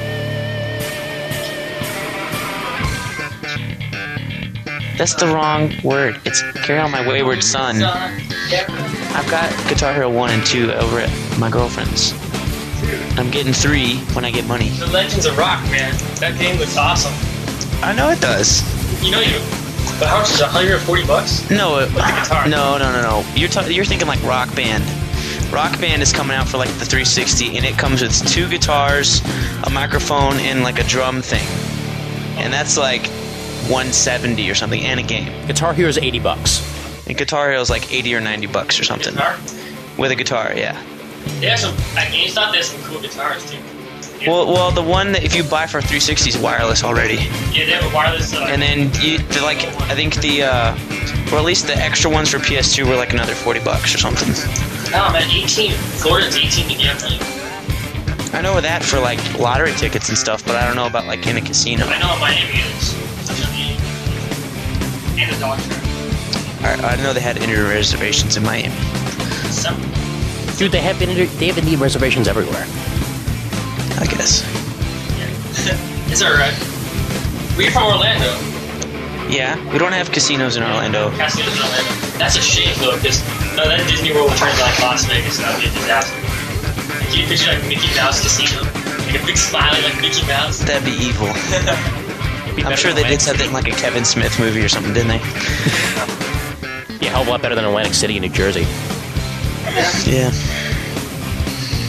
C: That's the wrong word. It's Carry On My Wayward Son. I've got Guitar Hero 1 and 2 over at my girlfriend's. I'm getting 3 when I get money.
G: The Legends of Rock, man. That game looks awesome.
C: I know it does.
G: You know but how much is it? $140?
C: No,
G: With the guitar.
C: no. You're thinking like Rock Band. Rock Band is coming out for like the 360, and it comes with 2 guitars, a microphone, and like a drum thing. And that's like $170 or something, and a game.
B: Guitar Hero is $80.
C: And Guitar Hero is like $80 or $90 or something.
G: Guitar?
C: With a guitar, yeah.
G: They have some, at GameStop, they have some cool guitars, too. Yeah.
C: Well, the one that if you buy for 360 is wireless already.
G: Yeah, they have a wireless.
C: And then I think or at least the extra ones for PS2 were like another $40 or something.
G: No, man, 18. Florida's 18 to get money.
C: I know that for like lottery tickets and stuff, but I don't know about like in a casino.
G: I know Miami is. And the dog track.
C: I know they had Indian reservations in Miami.
G: Some.
B: Dude, they have Indian reservations everywhere.
C: I guess.
G: Yeah. It's alright. We're from Orlando.
C: Yeah, we don't have casinos in Orlando.
G: Casinos in Orlando. That's a shame, though, because then Disney World turns like Las Vegas, and that would be a disaster. Can you picture like Mickey Mouse Casino? Like a big smiley like Mickey Mouse?
C: That'd be evil. I'm sure they did something like a Kevin Smith movie or something, didn't they?
B: Yeah, a hell of a lot better than Atlantic City in New Jersey.
C: Yeah.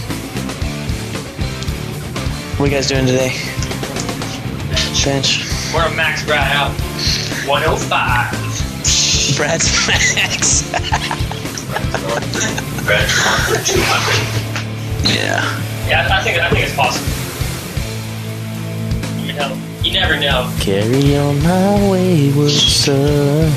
C: What are you guys doing today? Bench.
G: We're a max Brad out. 105.
C: Brad's max.
G: Brad's for 200.
C: Yeah.
G: I think it's possible. You never know.
B: Carry on my wayward son.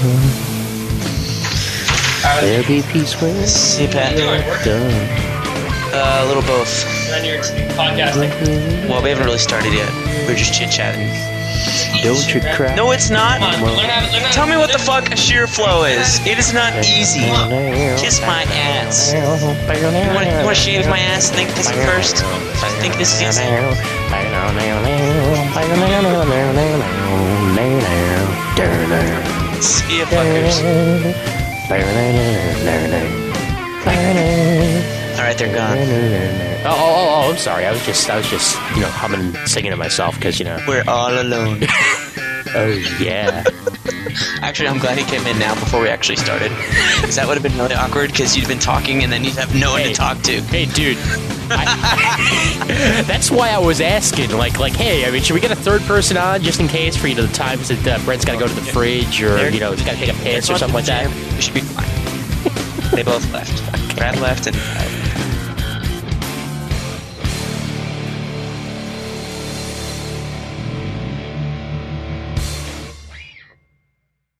B: There'll be peace when
C: See, Pat.
B: done.
C: A little both.
G: And then you're podcasting.
C: Well, we haven't really started yet. We're just chit-chatting.
B: Don't you cry.
C: No, it's not.
G: Come on, learn how to
C: Tell me what the fuck a sheer flow is. It is not easy. Kiss my ass. You want to shave my ass and then kiss it first? You think this is easy? See ya, fuckers. Alright, they're gone.
B: Oh, I'm sorry. I was just, humming and singing to myself because,
C: We're all alone.
B: Oh, yeah.
C: Actually, I'm glad he came in now before we actually started. Because that would have been really awkward because you'd been talking and then you'd have no one to talk to.
B: Hey, dude. That's why I was asking. Like, hey, I mean, should we get a third person on just in case for, the times that Brent's got to go to the fridge or, he's got to take a piss or something like that?
C: We should be fine. They both left. Brad left and